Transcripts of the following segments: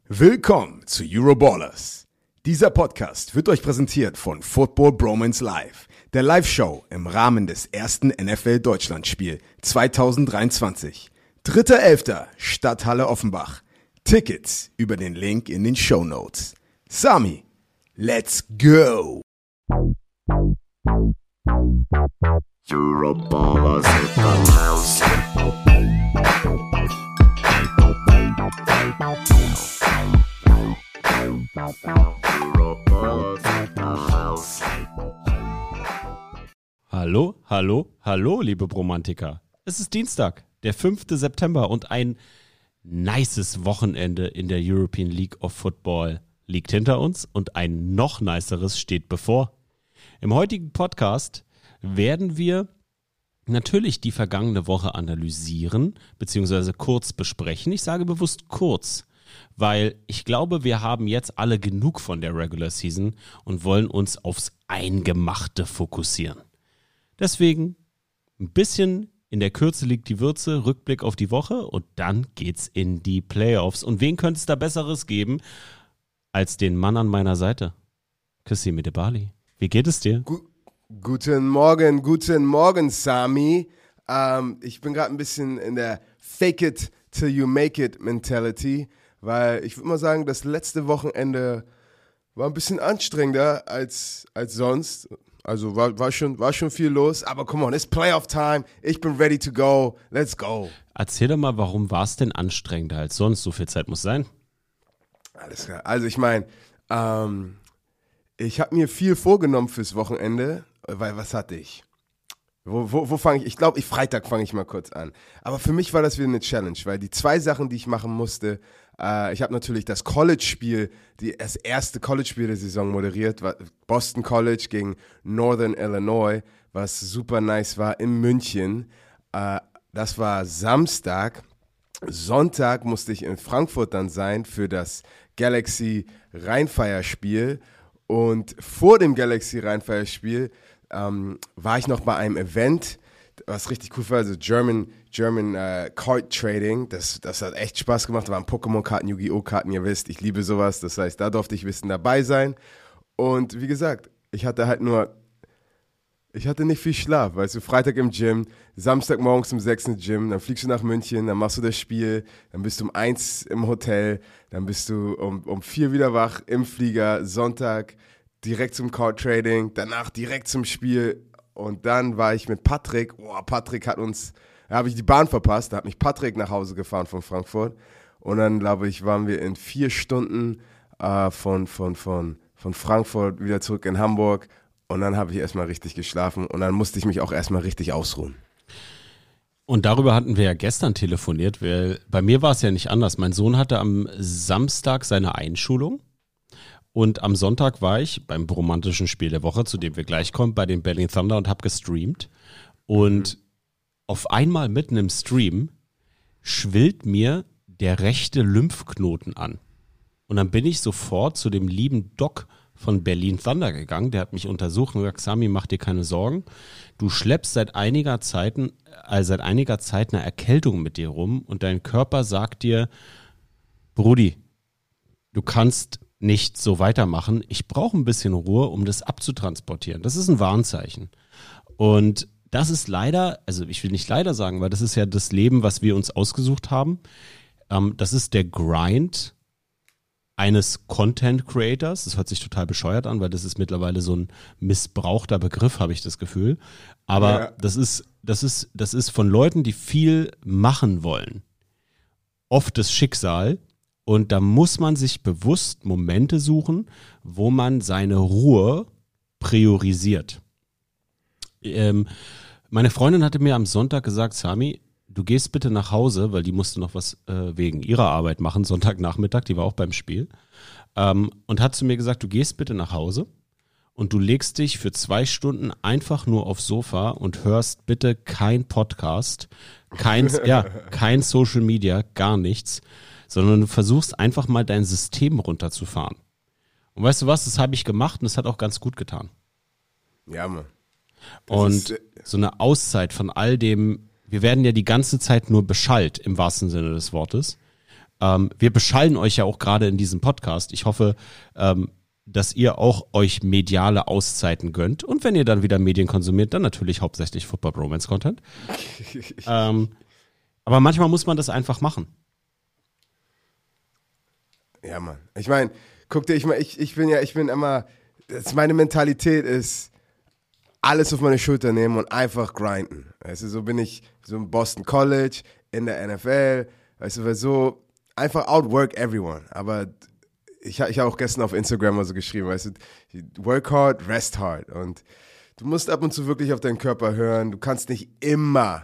Willkommen zu Euroballers. Dieser Podcast wird euch präsentiert von Football Bromance Live, der Live-Show im Rahmen des ersten NFL-Deutschlandspiel 2023. 3.11. Stadthalle Offenbach. Tickets über den Link in den Shownotes. Sami, let's go! Euroballers in the house. Hallo, liebe Bromantiker. Es ist Dienstag, der 5. September und ein nices Wochenende in der European League of Football liegt hinter uns und ein noch niceres steht bevor. Im heutigen Podcast werden wir natürlich die vergangene Woche analysieren bzw. kurz besprechen. Ich sage bewusst kurz, weil ich glaube, wir haben jetzt alle genug von der Regular Season und wollen uns aufs Eingemachte fokussieren. Deswegen ein bisschen in der Kürze liegt die Würze, Rückblick auf die Woche und dann geht's in die Playoffs. Und wen könnte es da Besseres geben als den Mann an meiner Seite? Kassim Edebali. Wie geht es dir? Guten Morgen, Sami. Ich bin gerade ein bisschen in der Fake it till you make it Mentality, weil ich würde mal sagen, das letzte Wochenende war ein bisschen anstrengender als sonst. Also war schon viel los, aber come on, it's Playoff Time, ich bin ready to go, let's go. Erzähl doch mal, warum war es denn anstrengender als sonst? So viel Zeit muss sein. Alles klar, also ich meine, ich habe mir viel vorgenommen fürs Wochenende, weil was hatte ich? Wo fange ich? Ich glaube, Freitag fange ich mal kurz an. Aber für mich war das wieder eine Challenge, weil die zwei Sachen, die ich machen musste, ich habe natürlich das College-Spiel, das erste College-Spiel der Saison moderiert, Boston College gegen Northern Illinois, was super nice war, in München. Das war Samstag. Sonntag musste ich in Frankfurt dann sein für das Galaxy Rheinfire-Spiel. Und vor dem Galaxy Rheinfire-Spiel war ich noch bei einem Event, was richtig cool war, also German Card Trading, das hat echt Spaß gemacht, da waren Pokémon-Karten, Yu-Gi-Oh! Karten, ihr wisst, ich liebe sowas, das heißt, da durfte ich ein bisschen dabei sein und wie gesagt, ich hatte nicht viel Schlaf, weißt du, Freitag im Gym, Samstag morgens um 6 im Gym, dann fliegst du nach München, dann machst du das Spiel, dann bist du um 1 im Hotel, dann bist du um 4 wieder wach im Flieger, Sonntag direkt zum Card Trading, danach direkt zum Spiel und dann war ich mit Patrick, Patrick habe ich die Bahn verpasst, da hat mich Patrick nach Hause gefahren von Frankfurt und dann, glaube ich, waren wir in 4 Stunden von Frankfurt wieder zurück in Hamburg und dann habe ich erstmal richtig geschlafen und dann musste ich mich auch erstmal richtig ausruhen. Und darüber hatten wir ja gestern telefoniert, weil bei mir war es ja nicht anders. Mein Sohn hatte am Samstag seine Einschulung. Und am Sonntag war ich beim romantischen Spiel der Woche, zu dem wir gleich kommen, bei den Berlin Thunder und habe gestreamt. Und auf einmal mitten im Stream schwillt mir der rechte Lymphknoten an. Und dann bin ich sofort zu dem lieben Doc von Berlin Thunder gegangen. Der hat mich untersucht und gesagt, Sami, mach dir keine Sorgen. Du schleppst seit einiger Zeit eine Erkältung mit dir rum und dein Körper sagt dir, Brudi, du kannst nicht so weitermachen. Ich brauche ein bisschen Ruhe, um das abzutransportieren. Das ist ein Warnzeichen. Und das ist leider, also ich will nicht leider sagen, weil das ist ja das Leben, was wir uns ausgesucht haben. Das ist der Grind eines Content Creators. Das hört sich total bescheuert an, weil das ist mittlerweile so ein missbrauchter Begriff, habe ich das Gefühl. Aber ja. Das ist von Leuten, die viel machen wollen, oft das Schicksal. Und da muss man sich bewusst Momente suchen, wo man seine Ruhe priorisiert. Meine Freundin hatte mir am Sonntag gesagt, Sami, du gehst bitte nach Hause, weil die musste noch was wegen ihrer Arbeit machen, Sonntagnachmittag, die war auch beim Spiel. Und hat zu mir gesagt, du gehst bitte nach Hause und du legst dich für 2 Stunden einfach nur aufs Sofa und hörst bitte kein Podcast, kein Social Media, gar nichts, sondern du versuchst einfach mal dein System runterzufahren. Und weißt du was, das habe ich gemacht und es hat auch ganz gut getan. Ja, Mann. Und so eine Auszeit von all dem, wir werden ja die ganze Zeit nur beschallt, im wahrsten Sinne des Wortes. Wir beschallen euch ja auch gerade in diesem Podcast. Ich hoffe, dass ihr auch euch mediale Auszeiten gönnt. Und wenn ihr dann wieder Medien konsumiert, dann natürlich hauptsächlich Football Bromance Content. Aber manchmal muss man das einfach machen. Ja, Mann. Ich meine, guck dir, ich bin immer, meine Mentalität ist, alles auf meine Schulter nehmen und einfach grinden. Weißt du, so bin ich so im Boston College, in der NFL, weißt du, weil so einfach outwork everyone. Aber ich habe auch gestern auf Instagram mal so geschrieben, weißt du, work hard, rest hard. Und du musst ab und zu wirklich auf deinen Körper hören. Du kannst nicht immer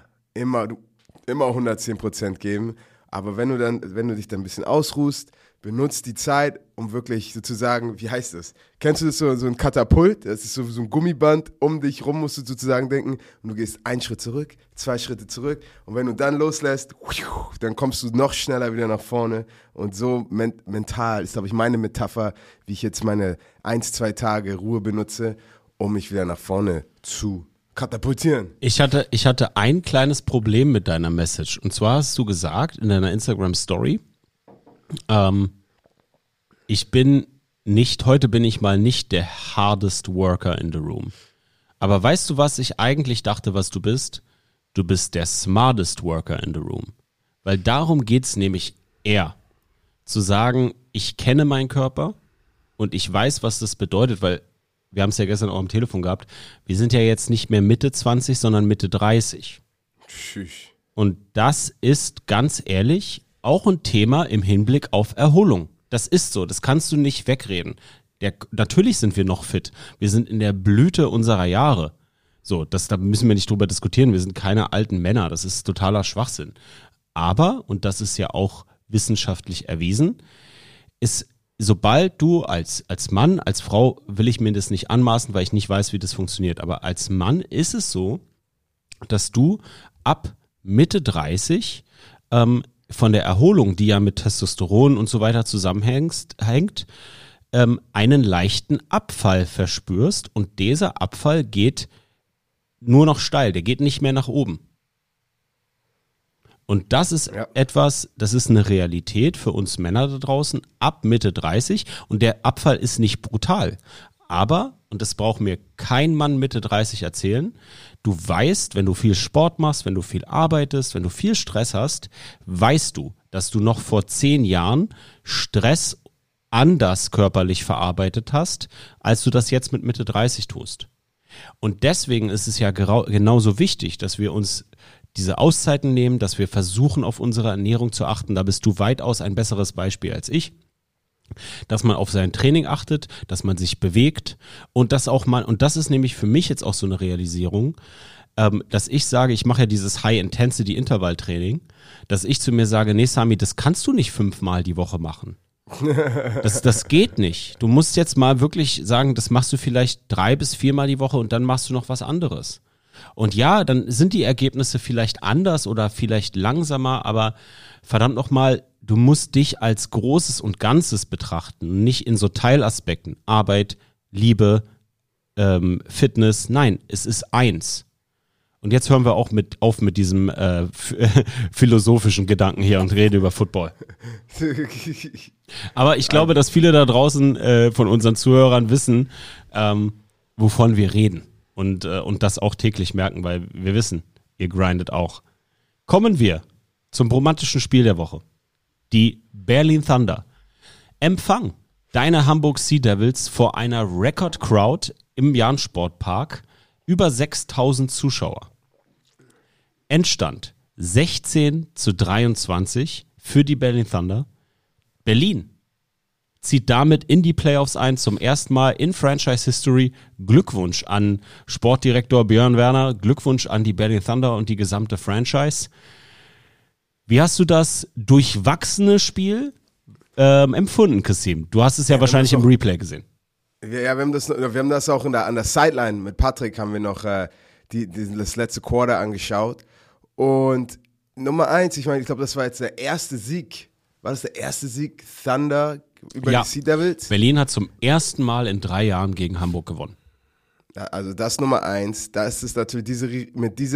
110% geben. Aber wenn du dich dann ein bisschen ausruhst, benutzt die Zeit, um wirklich sozusagen, wie heißt das? Kennst du das so ein Katapult? Das ist so ein Gummiband, um dich rum musst du sozusagen denken und du gehst einen Schritt zurück, 2 Schritte zurück und wenn du dann loslässt, dann kommst du noch schneller wieder nach vorne und so mental ist, glaube ich, meine Metapher, wie ich jetzt meine 1-2 Tage Ruhe benutze, um mich wieder nach vorne zu katapultieren. Ich hatte ein kleines Problem mit deiner Message und zwar hast du gesagt in deiner Instagram-Story, heute bin ich mal nicht der hardest worker in the room. Aber weißt du, was ich eigentlich dachte, was du bist? Du bist der smartest worker in the room. Weil darum geht's nämlich eher. Zu sagen, ich kenne meinen Körper und ich weiß, was das bedeutet, weil wir haben es ja gestern auch am Telefon gehabt, wir sind ja jetzt nicht mehr Mitte 20, sondern Mitte 30. Tschüss. Und das ist ganz ehrlich auch ein Thema im Hinblick auf Erholung. Das ist so, das kannst du nicht wegreden. Natürlich sind wir noch fit. Wir sind in der Blüte unserer Jahre. So, da müssen wir nicht drüber diskutieren. Wir sind keine alten Männer. Das ist totaler Schwachsinn. Aber, und das ist ja auch wissenschaftlich erwiesen, ist, sobald du als Mann, als Frau will ich mir das nicht anmaßen, weil ich nicht weiß, wie das funktioniert. Aber als Mann ist es so, dass du ab Mitte 30 von der Erholung, die ja mit Testosteron und so weiter zusammenhängt, einen leichten Abfall verspürst und dieser Abfall geht nur noch steil, der geht nicht mehr nach oben. Und das ist das ist eine Realität für uns Männer da draußen ab Mitte 30 und der Abfall ist nicht brutal. Aber, und das braucht mir kein Mann Mitte 30 erzählen, du weißt, wenn du viel Sport machst, wenn du viel arbeitest, wenn du viel Stress hast, weißt du, dass du noch vor 10 Jahren Stress anders körperlich verarbeitet hast, als du das jetzt mit Mitte 30 tust. Und deswegen ist es ja genauso wichtig, dass wir uns diese Auszeiten nehmen, dass wir versuchen, auf unsere Ernährung zu achten. Da bist du weitaus ein besseres Beispiel als ich. Dass man auf sein Training achtet, dass man sich bewegt und das auch mal, und das ist nämlich für mich jetzt auch so eine Realisierung, dass ich sage, ich mache ja dieses High-Intensity-Intervall-Training, dass ich zu mir sage, nee Sami, das kannst du nicht 5-mal die Woche machen. Das geht nicht. Du musst jetzt mal wirklich sagen, das machst du vielleicht 3 bis 4-mal die Woche und dann machst du noch was anderes. Und ja, dann sind die Ergebnisse vielleicht anders oder vielleicht langsamer, aber verdammt nochmal, du musst dich als Großes und Ganzes betrachten, nicht in so Teilaspekten. Arbeit, Liebe, Fitness, nein, es ist eins. Und jetzt hören wir auch auf mit diesem philosophischen Gedanken hier und reden über Football. Aber ich glaube, dass viele da draußen von unseren Zuhörern wissen, wovon wir reden. Und das auch täglich merken, weil wir wissen, ihr grindet auch. Kommen wir zum romantischen Spiel der Woche. Die Berlin Thunder. Empfang deine Hamburg Sea Devils vor einer Record Crowd im Jahn-Sportpark. Über 6.000 Zuschauer. Endstand 16-23 für die Berlin Thunder. Berlin zieht damit in die Playoffs ein, zum ersten Mal in Franchise History. Glückwunsch an Sportdirektor Björn Werner, Glückwunsch an die Berlin Thunder und die gesamte Franchise. Wie hast du das durchwachsene Spiel empfunden, Kasim? Du hast es ja wahrscheinlich im Replay gesehen. Ja, wir haben das auch an der Sideline mit Patrick haben wir noch das letzte Quarter angeschaut. Und Nummer 1, ich glaube, das war jetzt der erste Sieg. War das der erste Sieg Thunder über die Sea Devils? Berlin hat zum ersten Mal in 3 Jahren gegen Hamburg gewonnen. Ja, also das Nummer 1, da ist es natürlich mit dieser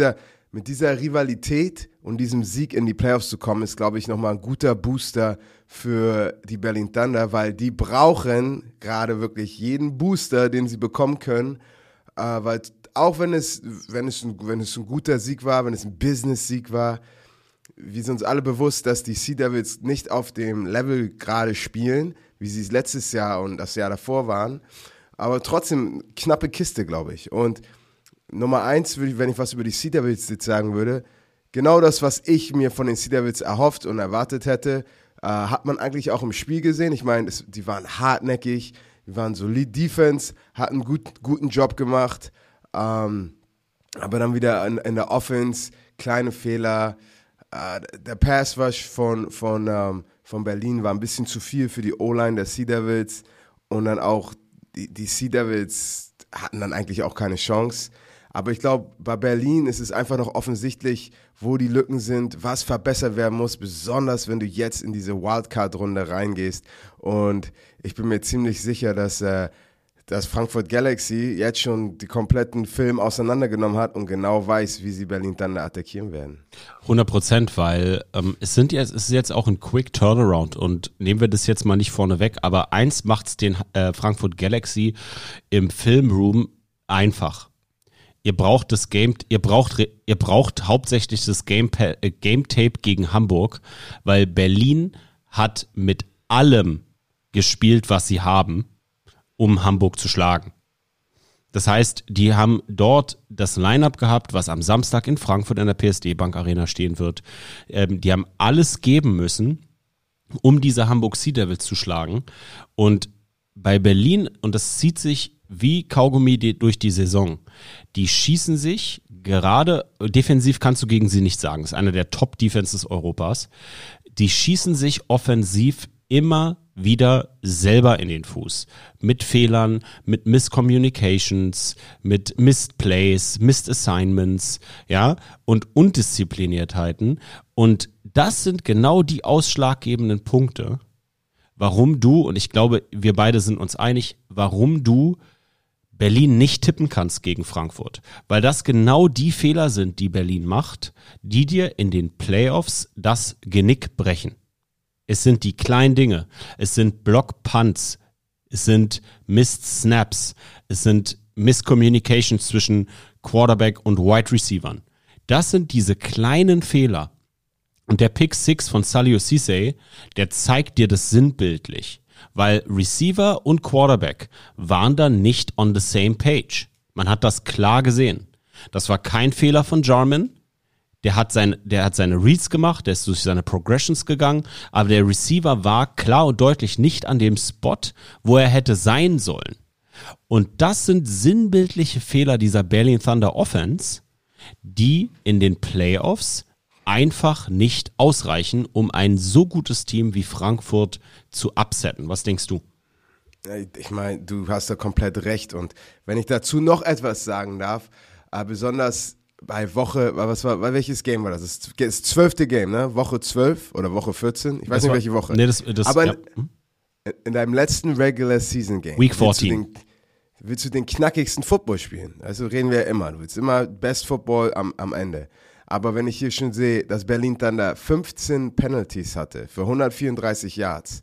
mit dieser Rivalität und diesem Sieg in die Playoffs zu kommen, ist, glaube ich, nochmal ein guter Booster für die Berlin Thunder, weil die brauchen gerade wirklich jeden Booster, den sie bekommen können, weil auch wenn es ein guter Sieg war, wenn es ein Business-Sieg war, wir sind uns alle bewusst, dass die Sea Devils nicht auf dem Level gerade spielen, wie sie es letztes Jahr und das Jahr davor waren, aber trotzdem knappe Kiste, glaube ich. Und Nummer 1, wenn ich was über die Sea Devils jetzt sagen würde, genau das, was ich mir von den Sea Devils erhofft und erwartet hätte, hat man eigentlich auch im Spiel gesehen. Ich meine, die waren hartnäckig, die waren solid Defense, hatten guten Job gemacht, aber dann wieder in der Offense kleine Fehler. Der Pass Rush von Berlin war ein bisschen zu viel für die O-Line der Sea Devils und dann auch die Sea Devils hatten dann eigentlich auch keine Chance. Aber ich glaube, bei Berlin ist es einfach noch offensichtlich, wo die Lücken sind, was verbessert werden muss, besonders wenn du jetzt in diese Wildcard-Runde reingehst. Und ich bin mir ziemlich sicher, dass Frankfurt Galaxy jetzt schon die kompletten Film auseinandergenommen hat und genau weiß, wie sie Berlin dann attackieren werden. 100%, weil es ist jetzt auch ein Quick Turnaround und nehmen wir das jetzt mal nicht vorne weg, aber eins macht's den Frankfurt Galaxy im Filmroom einfach. Ihr braucht hauptsächlich das Game Tape gegen Hamburg, weil Berlin hat mit allem gespielt, was sie haben, um Hamburg zu schlagen. Das heißt, die haben dort das Line-Up gehabt, was am Samstag in Frankfurt in der PSD Bank Arena stehen wird. Die haben alles geben müssen, um diese Hamburg Sea Devils zu schlagen. Und bei Berlin, und das zieht sich wie Kaugummi durch die Saison, die schießen sich gerade, defensiv kannst du gegen sie nicht sagen, ist einer der Top-Defenses Europas, die schießen sich offensiv immer wieder selber in den Fuß. Mit Fehlern, mit Miscommunications, mit Missed Plays, Missed Assignments, ja, und Undiszipliniertheiten. Und das sind genau die ausschlaggebenden Punkte, warum du, und ich glaube, wir beide sind uns einig, warum du Berlin nicht tippen kannst gegen Frankfurt. Weil das genau die Fehler sind, die Berlin macht, die dir in den Playoffs das Genick brechen. Es sind die kleinen Dinge. Es sind Block-Punts. Es sind Missed Snaps. Es sind Miscommunications zwischen Quarterback und Wide Receivern. Das sind diese kleinen Fehler. Und der Pick 6 von Salio Ceesay, der zeigt dir das sinnbildlich. Weil Receiver und Quarterback waren dann nicht on the same page. Man hat das klar gesehen. Das war kein Fehler von Jarman. Der hat seine Reads gemacht, der ist durch seine Progressions gegangen, aber der Receiver war klar und deutlich nicht an dem Spot, wo er hätte sein sollen. Und das sind sinnbildliche Fehler dieser Berlin Thunder Offense, die in den Playoffs einfach nicht ausreichen, um ein so gutes Team wie Frankfurt zu upsetten. Was denkst du? Ich meine, du hast da komplett recht. Und wenn ich dazu noch etwas sagen darf, besonders bei welches Game war das? Das 12. Game, ne? Woche 12 oder Woche 14? Ich weiß nicht, welche Woche. Nee, aber ja. In deinem letzten Regular Season Game. Week 14. Willst du den knackigsten Football spielen? Also reden wir ja immer. Du willst immer Best Football am Ende. Aber wenn ich hier schon sehe, dass Berlin Thunder 15 Penalties hatte für 134 Yards,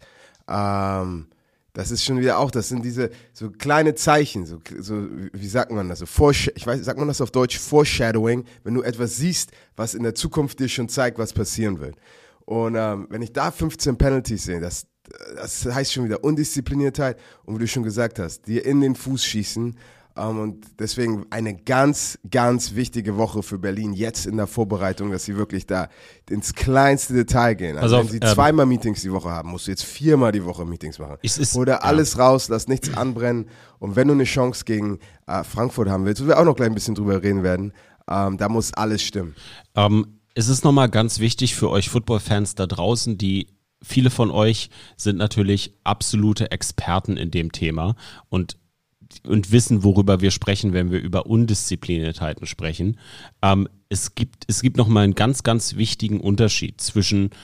das ist schon wieder auch, das sind diese so kleine Zeichen, so wie sagt man das, sagt man das auf Deutsch, Foreshadowing, wenn du etwas siehst, was in der Zukunft dir schon zeigt, was passieren wird. Und wenn ich da 15 Penalties sehe, das heißt schon wieder Undiszipliniertheit und wie du schon gesagt hast, dir in den Fuß schießen. Und deswegen eine ganz, ganz wichtige Woche für Berlin jetzt in der Vorbereitung, dass sie wirklich da ins kleinste Detail gehen. Also wenn sie zweimal Meetings die Woche haben, musst du jetzt 4-mal die Woche Meetings machen. Hol da alles raus, lass nichts anbrennen. Und wenn du eine Chance gegen Frankfurt haben willst, wo wir auch noch gleich ein bisschen drüber reden werden, da muss alles stimmen. Es ist nochmal ganz wichtig für euch Football-Fans da draußen, viele von euch sind natürlich absolute Experten in dem Thema und wissen, worüber wir sprechen, wenn wir über Undiszipliniertheiten sprechen. Es gibt nochmal einen ganz, ganz wichtigen Unterschied zwischen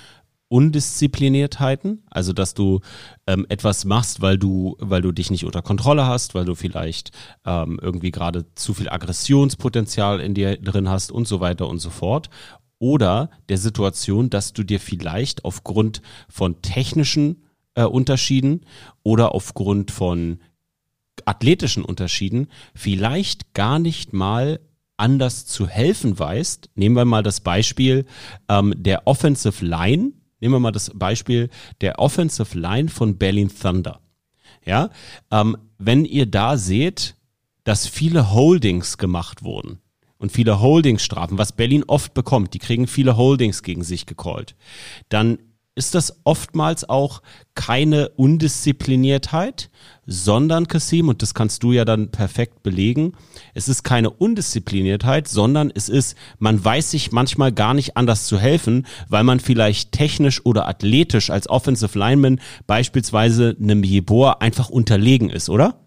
Undiszipliniertheiten, also dass du etwas machst, weil du dich nicht unter Kontrolle hast, weil du vielleicht irgendwie gerade zu viel Aggressionspotenzial in dir drin hast und so weiter und so fort. Oder der Situation, dass du dir vielleicht aufgrund von technischen Unterschieden oder aufgrund von athletischen Unterschieden vielleicht gar nicht mal anders zu helfen weißt. Nehmen wir mal das Beispiel der Offensive Line. Nehmen wir mal das Beispiel der Offensive Line von Berlin Thunder. Ja, wenn ihr da seht, dass viele Holdings gemacht wurden und viele Holdingsstrafen, was Berlin oft bekommt, die kriegen viele Holdings gegen sich gecallt, dann ist das oftmals auch keine Undiszipliniertheit, sondern, Kasim, und das kannst du ja dann perfekt belegen, es ist keine Undiszipliniertheit, sondern es ist, man weiß sich manchmal gar nicht anders zu helfen, weil man vielleicht technisch oder athletisch als Offensive Lineman beispielsweise einem Jeboa einfach unterlegen ist, oder?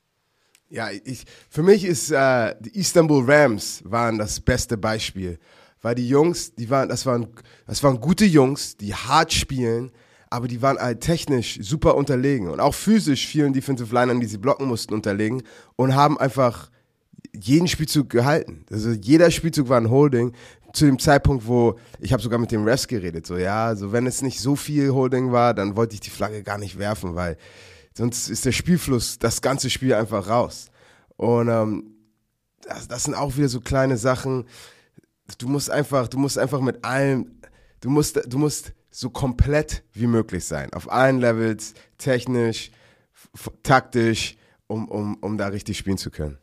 Ja, für mich ist die Istanbul Rams waren das beste Beispiel. Weil die Jungs, das waren gute Jungs, die hart spielen, aber die waren halt technisch super unterlegen und auch physisch vielen Defensive Linern, die sie blocken mussten, unterlegen und haben einfach jeden Spielzug gehalten. Also jeder Spielzug war ein Holding. Zu dem Zeitpunkt, wo ich habe sogar mit den Refs geredet, so ja, also wenn es nicht so viel Holding war, dann wollte ich die Flagge gar nicht werfen, weil sonst ist der Spielfluss, das ganze Spiel einfach raus. Und das sind auch wieder so kleine Sachen. Du musst einfach mit allem, du musst so komplett wie möglich sein. Auf allen Levels, technisch, taktisch, um da richtig spielen zu können.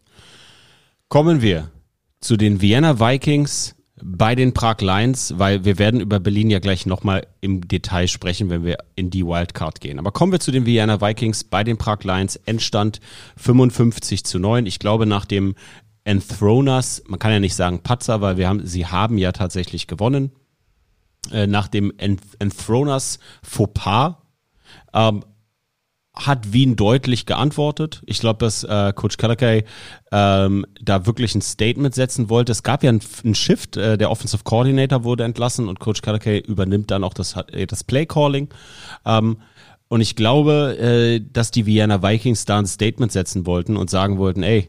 Kommen wir zu den Vienna Vikings bei den Prag Lions, weil wir werden über Berlin ja gleich nochmal im Detail sprechen, wenn wir in die Wildcard gehen. Aber kommen wir zu den Vienna Vikings bei den Prag Lions. Endstand 55-9. Ich glaube, nach dem Enthroners, man kann ja nicht sagen Patzer, weil sie haben ja tatsächlich gewonnen. Nach dem Enthroners Fauxpas hat Wien deutlich geantwortet. Ich glaube, dass Coach Kalakay da wirklich ein Statement setzen wollte. Es gab ja einen Shift, der Offensive Coordinator wurde entlassen und Coach Kalakay übernimmt dann auch das Play Calling. Und ich glaube, dass die Vienna Vikings da ein Statement setzen wollten und sagen wollten, ey,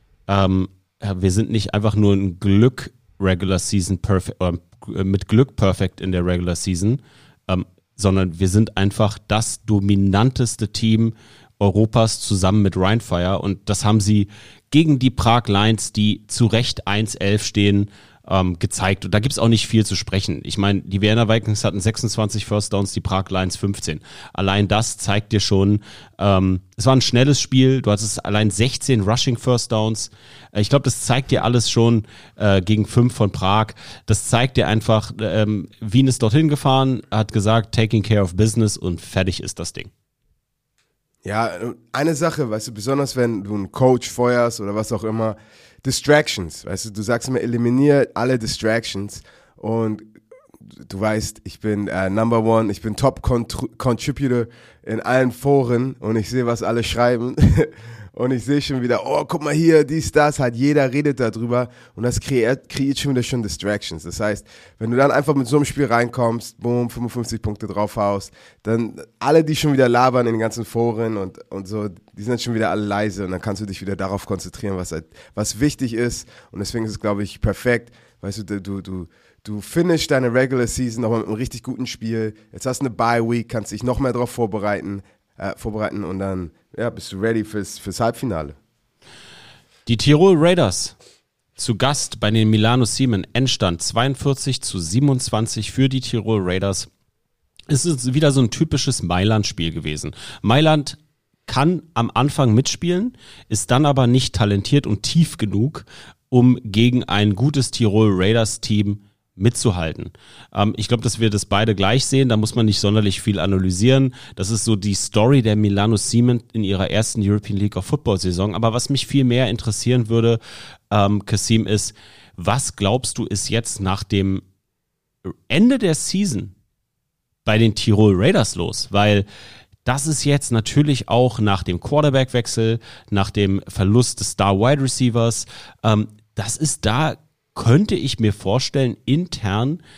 wir sind nicht einfach nur ein Glück Regular Season perfect, mit Glück perfect in der Regular Season, sondern wir sind einfach das dominanteste Team Europas zusammen mit Rheinfire und das haben sie gegen die Prag Lions, die zu Recht 1-11 stehen, gezeigt. Und da gibt's auch nicht viel zu sprechen. Ich meine, die Vienna Vikings hatten 26 First Downs, die Prag Lions 15. Allein das zeigt dir schon, es war ein schnelles Spiel, du hattest allein 16 Rushing First Downs. Ich glaube, das zeigt dir alles schon gegen 5 von Prag. Das zeigt dir einfach, Wien ist dorthin gefahren, hat gesagt, taking care of business und fertig ist das Ding. Ja, eine Sache, weißt du, besonders wenn du einen Coach feuerst oder was auch immer, Distractions, weißt du sagst immer, eliminier alle Distractions und du weißt, ich bin Number One, ich bin Top-Contributor in allen Foren und ich sehe, was alle schreiben und ich sehe schon wieder, oh, guck mal hier, dies, das, halt jeder redet darüber und das kreiert schon wieder Distractions. Das heißt, wenn du dann einfach mit so einem Spiel reinkommst, boom, 55 Punkte draufhaust, dann alle, die schon wieder labern in den ganzen Foren und so, die sind schon wieder alle leise und dann kannst du dich wieder darauf konzentrieren, was wichtig ist und deswegen ist es, glaube ich, perfekt, weißt du finish deine Regular Season nochmal mit einem richtig guten Spiel, jetzt hast du eine Bye Week, kannst dich noch mehr darauf vorbereiten und dann bist du ready fürs Halbfinale. Die Tirol Raiders zu Gast bei den Milano Siemen, Endstand 42-27 für die Tirol Raiders. Es ist wieder so ein typisches Mailand-Spiel gewesen. Mailand kann am Anfang mitspielen, ist dann aber nicht talentiert und tief genug, um gegen ein gutes Tirol Raiders-Team mitzuhalten. Ich glaube, dass wir das beide gleich sehen, da muss man nicht sonderlich viel analysieren. Das ist so die Story der Milano Siemen in ihrer ersten European League of Football Saison. Aber was mich viel mehr interessieren würde, Kasim, ist, was glaubst du ist jetzt nach dem Ende der Season bei den Tirol Raiders los? Weil das ist jetzt natürlich auch nach dem Quarterback-Wechsel, nach dem Verlust des Star-Wide Receivers, das ist da, könnte ich mir vorstellen, intern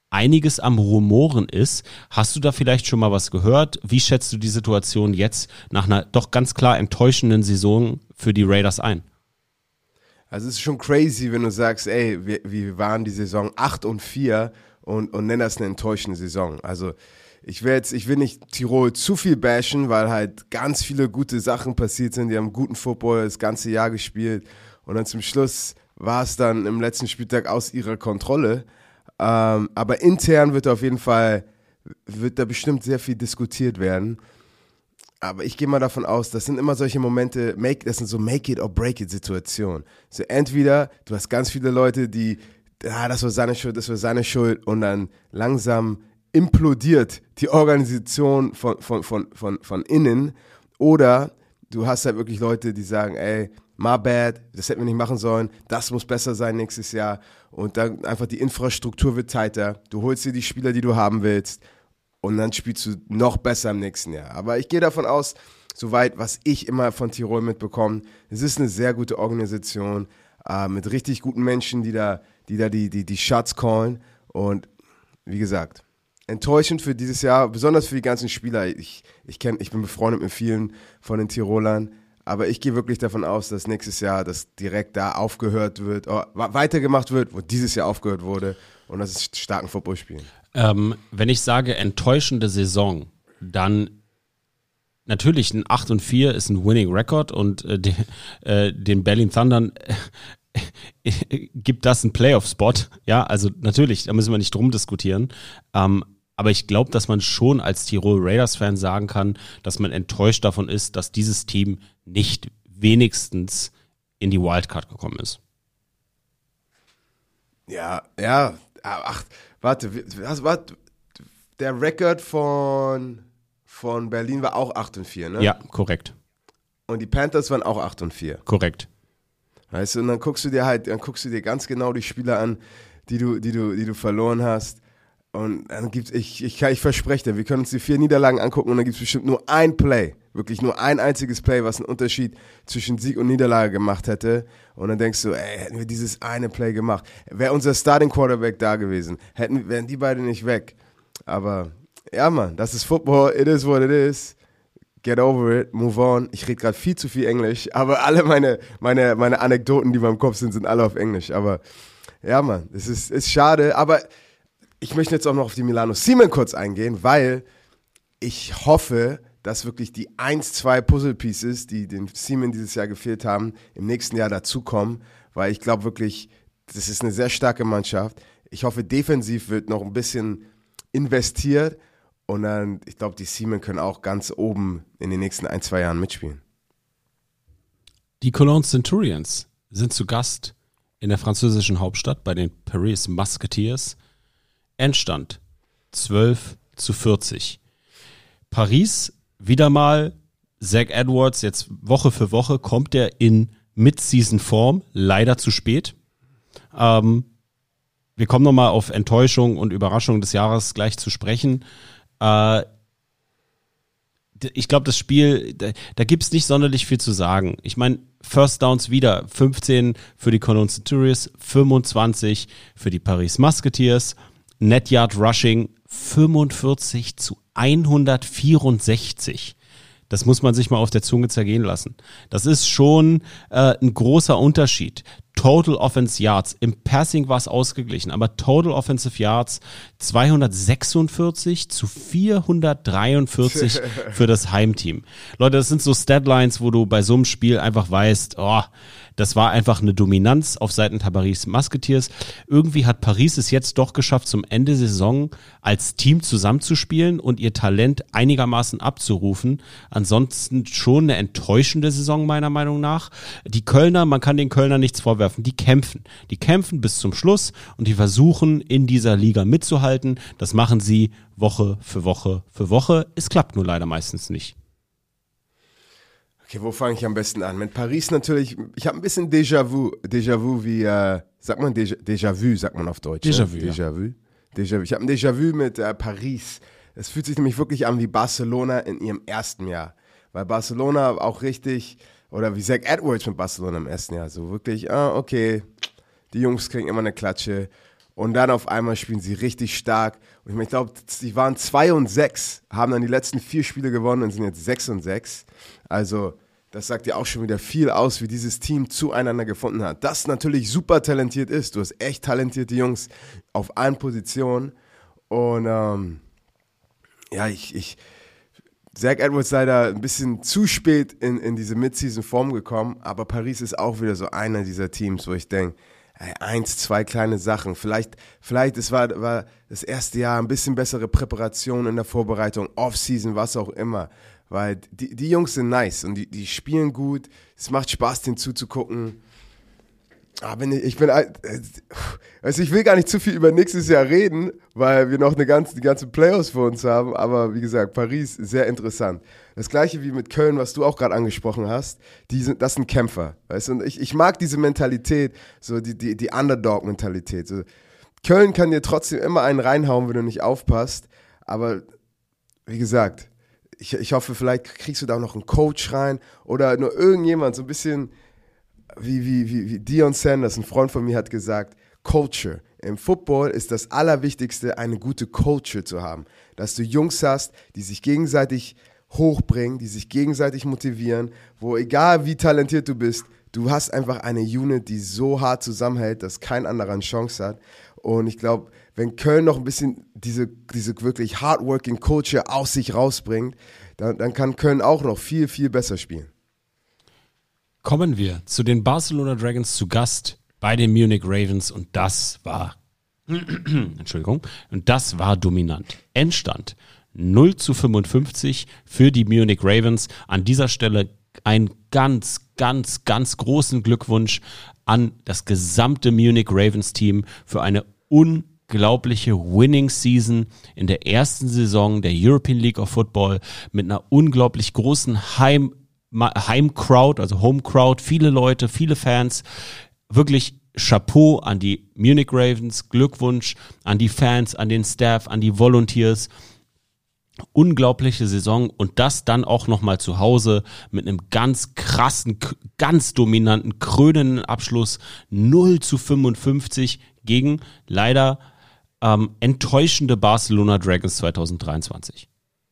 einiges am Rumoren ist. Hast du da vielleicht schon mal was gehört? Wie schätzt du die Situation jetzt nach einer doch ganz klar enttäuschenden Saison für die Raiders ein? Also es ist schon crazy, wenn du sagst, ey, wir waren die Saison 8-4 und nennen das eine enttäuschende Saison. Also ich will nicht Tirol zu viel bashen, weil halt ganz viele gute Sachen passiert sind. Die haben guten Football das ganze Jahr gespielt und dann zum Schluss war es dann im letzten Spieltag aus ihrer Kontrolle. Aber intern wird da bestimmt sehr viel diskutiert werden. Aber ich gehe mal davon aus, das sind immer solche Momente, das sind so Make-it-or-break-it-Situationen. So entweder, du hast ganz viele Leute, das war seine Schuld und dann langsam implodiert die Organisation von innen, oder du hast halt wirklich Leute, die sagen, ey, my bad, das hätten wir nicht machen sollen, das muss besser sein nächstes Jahr und dann einfach die Infrastruktur wird tighter, du holst dir die Spieler, die du haben willst und dann spielst du noch besser im nächsten Jahr. Aber ich gehe davon aus, soweit, was ich immer von Tirol mitbekomme, es ist eine sehr gute Organisation mit richtig guten Menschen, die Shots callen und wie gesagt, enttäuschend für dieses Jahr, besonders für die ganzen Spieler. Ich bin befreundet mit vielen von den Tirolern, aber ich gehe wirklich davon aus, dass nächstes Jahr das direkt da aufgehört wird, weitergemacht wird, wo dieses Jahr aufgehört wurde und das ist starken Football spielen. Wenn ich sage enttäuschende Saison, dann natürlich ein 8-4 ist ein Winning Record und den Berlin Thundern gibt das einen Playoff-Spot. Ja, also natürlich, da müssen wir nicht drum diskutieren. Aber ich glaube, dass man schon als Tirol Raiders-Fan sagen kann, dass man enttäuscht davon ist, dass dieses Team nicht wenigstens in die Wildcard gekommen ist. Ja, warte, der Rekord von Berlin war auch 8-4, ne? Ja, korrekt. Und die Panthers waren auch 8-4. Korrekt. Weißt du, und dann guckst du dir ganz genau die Spieler an, die du verloren hast. Und dann ich verspreche dir, wir können uns die 4 Niederlagen angucken und dann gibt es bestimmt nur ein Play, wirklich nur ein einziges Play, was einen Unterschied zwischen Sieg und Niederlage gemacht hätte. Und dann denkst du, ey, hätten wir dieses eine Play gemacht, wäre unser Starting Quarterback da gewesen, wären die beide nicht weg. Aber ja, Mann, das ist Football, it is what it is. Get over it, move on. Ich rede gerade viel zu viel Englisch, aber alle meine Anekdoten, die in meinem Kopf sind alle auf Englisch. Aber ja, Mann, es ist schade, aber ich möchte jetzt auch noch auf die Milano Seamen kurz eingehen, weil ich hoffe, dass wirklich die 1-2 Puzzle-Pieces, die den Seamen dieses Jahr gefehlt haben, im nächsten Jahr dazukommen, weil ich glaube wirklich, das ist eine sehr starke Mannschaft. Ich hoffe, defensiv wird noch ein bisschen investiert und dann, ich glaube, die Seamen können auch ganz oben in den nächsten 1-2 Jahren mitspielen. Die Cologne Centurions sind zu Gast in der französischen Hauptstadt bei den Paris Musketeers. Endstand 12-40. Paris, wieder mal, Zach Edwards, jetzt Woche für Woche kommt er in Mid-Season-Form, leider zu spät. Wir kommen nochmal auf Enttäuschung und Überraschung des Jahres gleich zu sprechen. Ich glaube, das Spiel, da gibt es nicht sonderlich viel zu sagen. Ich meine, First Downs wieder 15 für die Cologne Centurions, 25 für die Paris Musketeers. Net Yard Rushing 45-164. Das muss man sich mal auf der Zunge zergehen lassen. Das ist schon ein großer Unterschied. Total Offense Yards. Im Passing war es ausgeglichen, aber Total Offensive Yards 246-443 für das Heimteam. Leute, das sind so Statlines, wo du bei so einem Spiel einfach weißt, das war einfach eine Dominanz auf Seiten der Paris Musketeers. Irgendwie hat Paris es jetzt doch geschafft, zum Ende der Saison als Team zusammenzuspielen und ihr Talent einigermaßen abzurufen. Ansonsten schon eine enttäuschende Saison meiner Meinung nach. Die Kölner, man kann den Kölnern nichts vorwerfen, die kämpfen. Die kämpfen bis zum Schluss und die versuchen in dieser Liga mitzuhalten. Das machen sie Woche für Woche für Woche. Es klappt nur leider meistens nicht. Okay, wo fange ich am besten an? Mit Paris natürlich, ich habe ein bisschen Déjà-vu wie, sagt man Déjà-vu, sagt man auf Deutsch. Déjà-vu, ne? ja. Déjà-vu. Ich habe ein Déjà-vu mit Paris. Es fühlt sich nämlich wirklich an wie Barcelona in ihrem ersten Jahr. Weil Barcelona auch richtig, oder wie Zach Edwards mit Barcelona im ersten Jahr, so wirklich, okay, die Jungs kriegen immer eine Klatsche. Und dann auf einmal spielen sie richtig stark. Und ich glaube, sie waren 2-6, haben dann die letzten 4 Spiele gewonnen und sind jetzt 6-6. Also das sagt ja auch schon wieder viel aus, wie dieses Team zueinander gefunden hat. Das natürlich super talentiert ist. Du hast echt talentierte Jungs auf allen Positionen. Und Zach Edwards leider ein bisschen zu spät in diese Mid-Season-Form gekommen. Aber Paris ist auch wieder so einer dieser Teams, wo ich denke, 1, 2 kleine Sachen. Vielleicht es war das erste Jahr ein bisschen bessere Präparation in der Vorbereitung, Off-Season, was auch immer. Weil die Jungs sind nice und die spielen gut. Es macht Spaß, denen zuzugucken. Aber ich will gar nicht zu viel über nächstes Jahr reden, weil wir noch die ganzen Playoffs vor uns haben. Aber wie gesagt, Paris, sehr interessant. Das gleiche wie mit Köln, was du auch gerade angesprochen hast. Das sind Kämpfer. Weißt du? Und ich mag diese Mentalität, so die Underdog-Mentalität. So, Köln kann dir trotzdem immer einen reinhauen, wenn du nicht aufpasst. Aber wie gesagt, ich hoffe, vielleicht kriegst du da auch noch einen Coach rein oder nur irgendjemand, so ein bisschen wie Deion Sanders, ein Freund von mir, hat gesagt, Culture. Im Football ist das Allerwichtigste, eine gute Culture zu haben. Dass du Jungs hast, die sich gegenseitig hochbringen, die sich gegenseitig motivieren, wo egal wie talentiert du bist, du hast einfach eine Unit, die so hart zusammenhält, dass kein anderer eine Chance hat. Und ich glaube, wenn Köln noch ein bisschen diese wirklich hardworking Culture aus sich rausbringt, dann kann Köln auch noch viel, viel besser spielen. Kommen wir zu den Barcelona Dragons zu Gast bei den Munich Ravens und das war, das war dominant. Endstand 0-55 für die Munich Ravens. An dieser Stelle ein ganz, ganz, ganz großen Glückwunsch an das gesamte Munich Ravens Team für eine unglaubliche Winning Season in der ersten Saison der European League of Football mit einer unglaublich großen Heimcrowd, also Homecrowd, viele Leute, viele Fans. Wirklich Chapeau an die Munich Ravens, Glückwunsch an die Fans, an den Staff, an die Volunteers. Unglaubliche Saison und das dann auch nochmal zu Hause mit einem ganz krassen, ganz dominanten, krönenden Abschluss 0-55 gegen leider enttäuschende Barcelona Dragons 2023.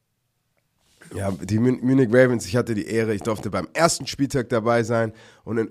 Ja, die Munich Ravens, ich hatte die Ehre, ich durfte beim ersten Spieltag dabei sein und in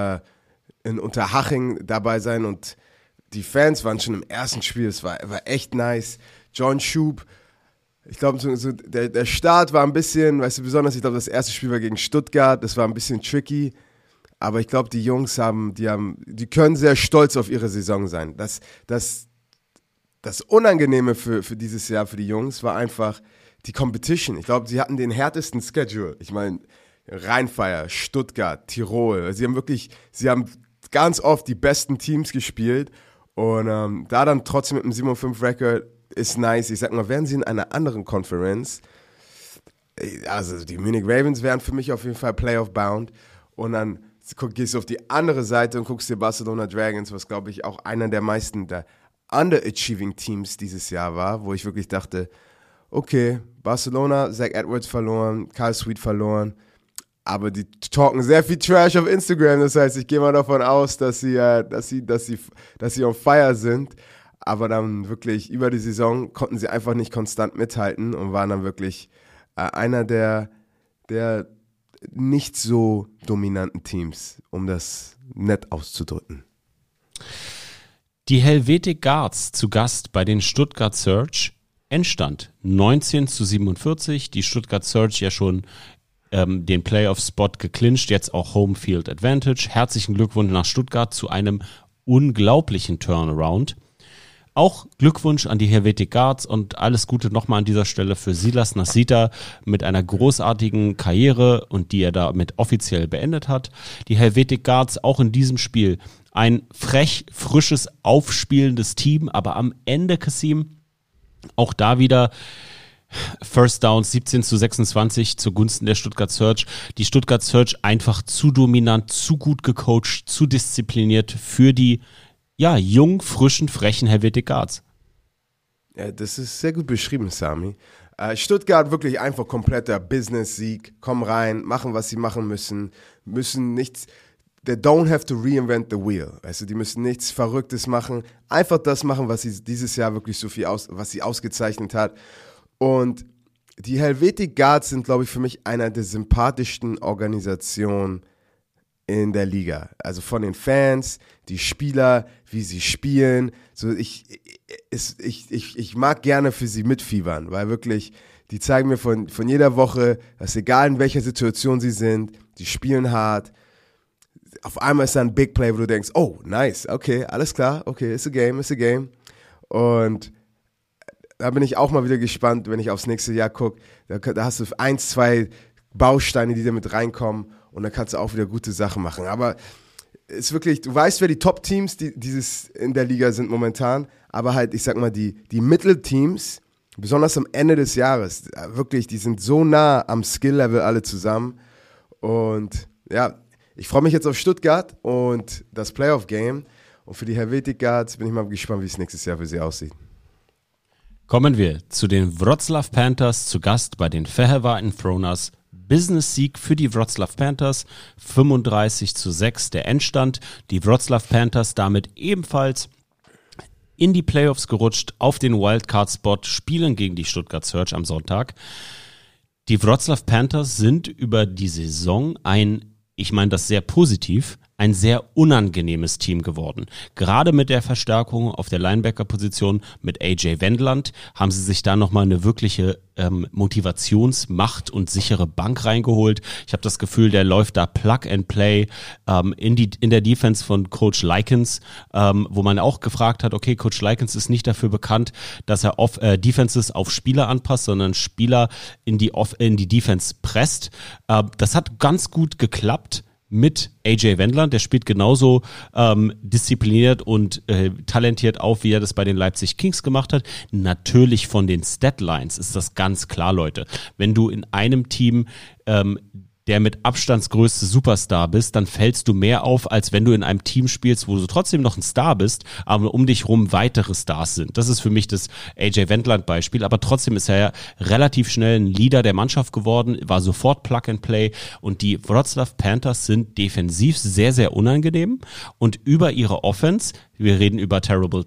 Unterhaching dabei sein und die Fans waren schon im ersten Spiel, es war echt nice. John Schub, ich glaube, der Start war ein bisschen, weißt du, besonders, ich glaube, das erste Spiel war gegen Stuttgart, das war ein bisschen tricky, aber ich glaube, die Jungs die können sehr stolz auf ihre Saison sein. Das Unangenehme für dieses Jahr für die Jungs war einfach die Competition. Ich glaube, sie hatten den härtesten Schedule. Ich meine, Rheinfeier, Stuttgart, Tirol. Sie haben ganz oft die besten Teams gespielt und da dann trotzdem mit einem 7-5-Record ist nice. Ich sag mal, wären sie in einer anderen Conference, also die Munich Ravens wären für mich auf jeden Fall Playoff-bound und dann gehst du auf die andere Seite und guckst dir Barcelona Dragons, was glaube ich auch einer der meisten der underachieving Teams dieses Jahr war, wo ich wirklich dachte, okay, Barcelona, Zach Edwards verloren, Kyle Sweet verloren, aber die talken sehr viel Trash auf Instagram, das heißt, ich gehe mal davon aus, dass sie on fire sind, aber dann wirklich über die Saison konnten sie einfach nicht konstant mithalten und waren dann wirklich einer der nicht so dominanten Teams, um das nett auszudrücken. Die Helvetic Guards zu Gast bei den Stuttgart Surge. Endstand 19-47. Die Stuttgart Surge ja schon den Playoff-Spot geclincht, jetzt auch Homefield Advantage. Herzlichen Glückwunsch nach Stuttgart zu einem unglaublichen Turnaround. Auch Glückwunsch an die Helvetic Guards und alles Gute nochmal an dieser Stelle für Silas Nasita mit einer großartigen Karriere und die er damit offiziell beendet hat. Die Helvetic Guards auch in diesem Spiel ein frech, frisches, aufspielendes Team, aber am Ende, Kasim, auch da wieder First Down 17-26 zugunsten der Stuttgart Surge. Die Stuttgart Surge einfach zu dominant, zu gut gecoacht, zu diszipliniert für die jung, frischen, frechen Helvetic Guards. Ja, das ist sehr gut beschrieben, Sami. Stuttgart wirklich einfach kompletter Business-Sieg. Kommen rein, machen, was sie machen müssen nichts. they don't have to reinvent the wheel. Weißt du, die müssen nichts Verrücktes machen. Einfach das machen, was sie dieses Jahr wirklich was sie ausgezeichnet hat. Und die Helvetic Guards sind, glaube ich, für mich einer der sympathischsten Organisationen in der Liga. Also von den Fans, die Spieler, wie sie spielen. So ich mag gerne für sie mitfiebern, weil wirklich, die zeigen mir von jeder Woche, dass egal in welcher Situation sie sind, die spielen hart. Auf einmal ist da ein Big Play, wo du denkst, oh, nice, okay, alles klar, okay, it's a game. Und da bin ich auch mal wieder gespannt, wenn ich aufs nächste Jahr gucke. Da hast du 1, 2 Bausteine, die da mit reinkommen und dann kannst du auch wieder gute Sachen machen. Aber es ist wirklich, du weißt, wer die Top-Teams dieses in der Liga sind momentan, aber halt, ich sag mal, die Mittelteams, besonders am Ende des Jahres, wirklich, die sind so nah am Skill-Level alle zusammen. Und ja, ich freue mich jetzt auf Stuttgart und das Playoff-Game. Und für die Helvetic Guards bin ich mal gespannt, wie es nächstes Jahr für sie aussieht. Kommen wir zu den Wroclaw Panthers, zu Gast bei den Fehervar Enthroners. Business-Sieg für die Wroclaw Panthers, 35-6 der Endstand. Die Wroclaw Panthers damit ebenfalls in die Playoffs gerutscht, auf den Wildcard-Spot, spielen gegen die Stuttgart Surge am Sonntag. Die Wroclaw Panthers sind über die Saison ich meine das sehr positiv, ein sehr unangenehmes Team geworden. Gerade mit der Verstärkung auf der Linebacker-Position mit AJ Wendland haben sie sich da nochmal eine wirkliche Motivationsmacht und sichere Bank reingeholt. Ich habe das Gefühl, der läuft da Plug and Play in der Defense von Coach Likens, wo man auch gefragt hat, okay, Coach Likens ist nicht dafür bekannt, dass er Defenses auf Spieler anpasst, sondern Spieler in die Defense presst. Das hat ganz gut geklappt mit AJ Wendland, der spielt genauso diszipliniert und talentiert auf, wie er das bei den Leipzig Kings gemacht hat. Natürlich von den Statlines ist das ganz klar, Leute. Wenn du in einem Team der mit Abstandsgrößte Superstar bist, dann fällst du mehr auf, als wenn du in einem Team spielst, wo du trotzdem noch ein Star bist, aber um dich rum weitere Stars sind. Das ist für mich das AJ Wendland-Beispiel, aber trotzdem ist er ja relativ schnell ein Leader der Mannschaft geworden, war sofort Plug and Play und die Wroclaw Panthers sind defensiv sehr, sehr unangenehm und über ihre Offense, wir reden über Terrible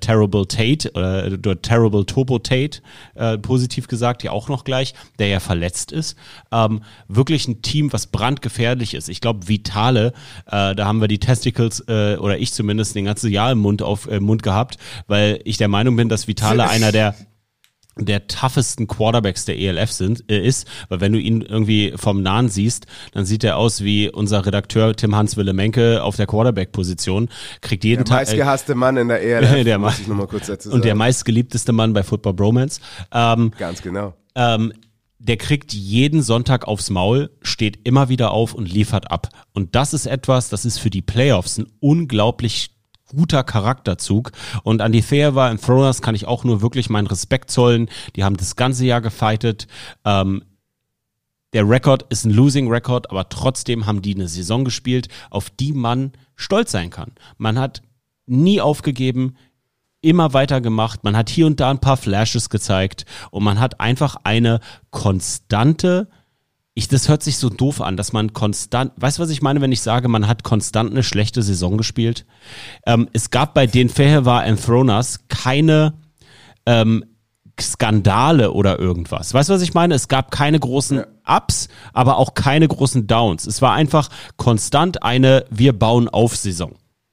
Tate oder Terrible Turbo Tate, positiv gesagt, ja auch noch gleich, der ja verletzt ist, wirklich ein Team, was brandgefährlich ist. Ich glaube, Vitale, da haben wir die Testicles, oder ich zumindest, den ganzen Jahr im Mund gehabt, weil ich der Meinung bin, dass Vitale einer der toughesten Quarterbacks der ELF ist, weil wenn du ihn irgendwie vom Nahen siehst, dann sieht er aus wie unser Redakteur Tim Hans-Willemenke auf der Quarterback-Position, kriegt jeden Tag... Der meistgehasste Mann in der ELF, muss ich nochmal kurz dazu sagen. Und der meistgeliebteste Mann bei Football Bromance. Ganz genau. Der kriegt jeden Sonntag aufs Maul, steht immer wieder auf und liefert ab. Und das ist das ist für die Playoffs ein unglaublich guter Charakterzug. Und an die Fehervar Enthroners kann ich auch nur wirklich meinen Respekt zollen. Die haben das ganze Jahr gefightet. Der Rekord ist ein Losing Record, aber trotzdem haben die eine Saison gespielt, auf die man stolz sein kann. Man hat nie aufgegeben, immer weitergemacht, man hat hier und da ein paar Flashes gezeigt und man hat einfach eine konstante, das hört sich so doof an, dass man konstant, weißt du, was ich meine, wenn ich sage, man hat konstant eine schlechte Saison gespielt? Es gab bei den Fehervar Enthroners keine Skandale oder irgendwas. Weißt du, was ich meine? Es gab keine großen Ups, aber auch keine großen Downs. Es war einfach konstant eine Wir bauen auf Saison.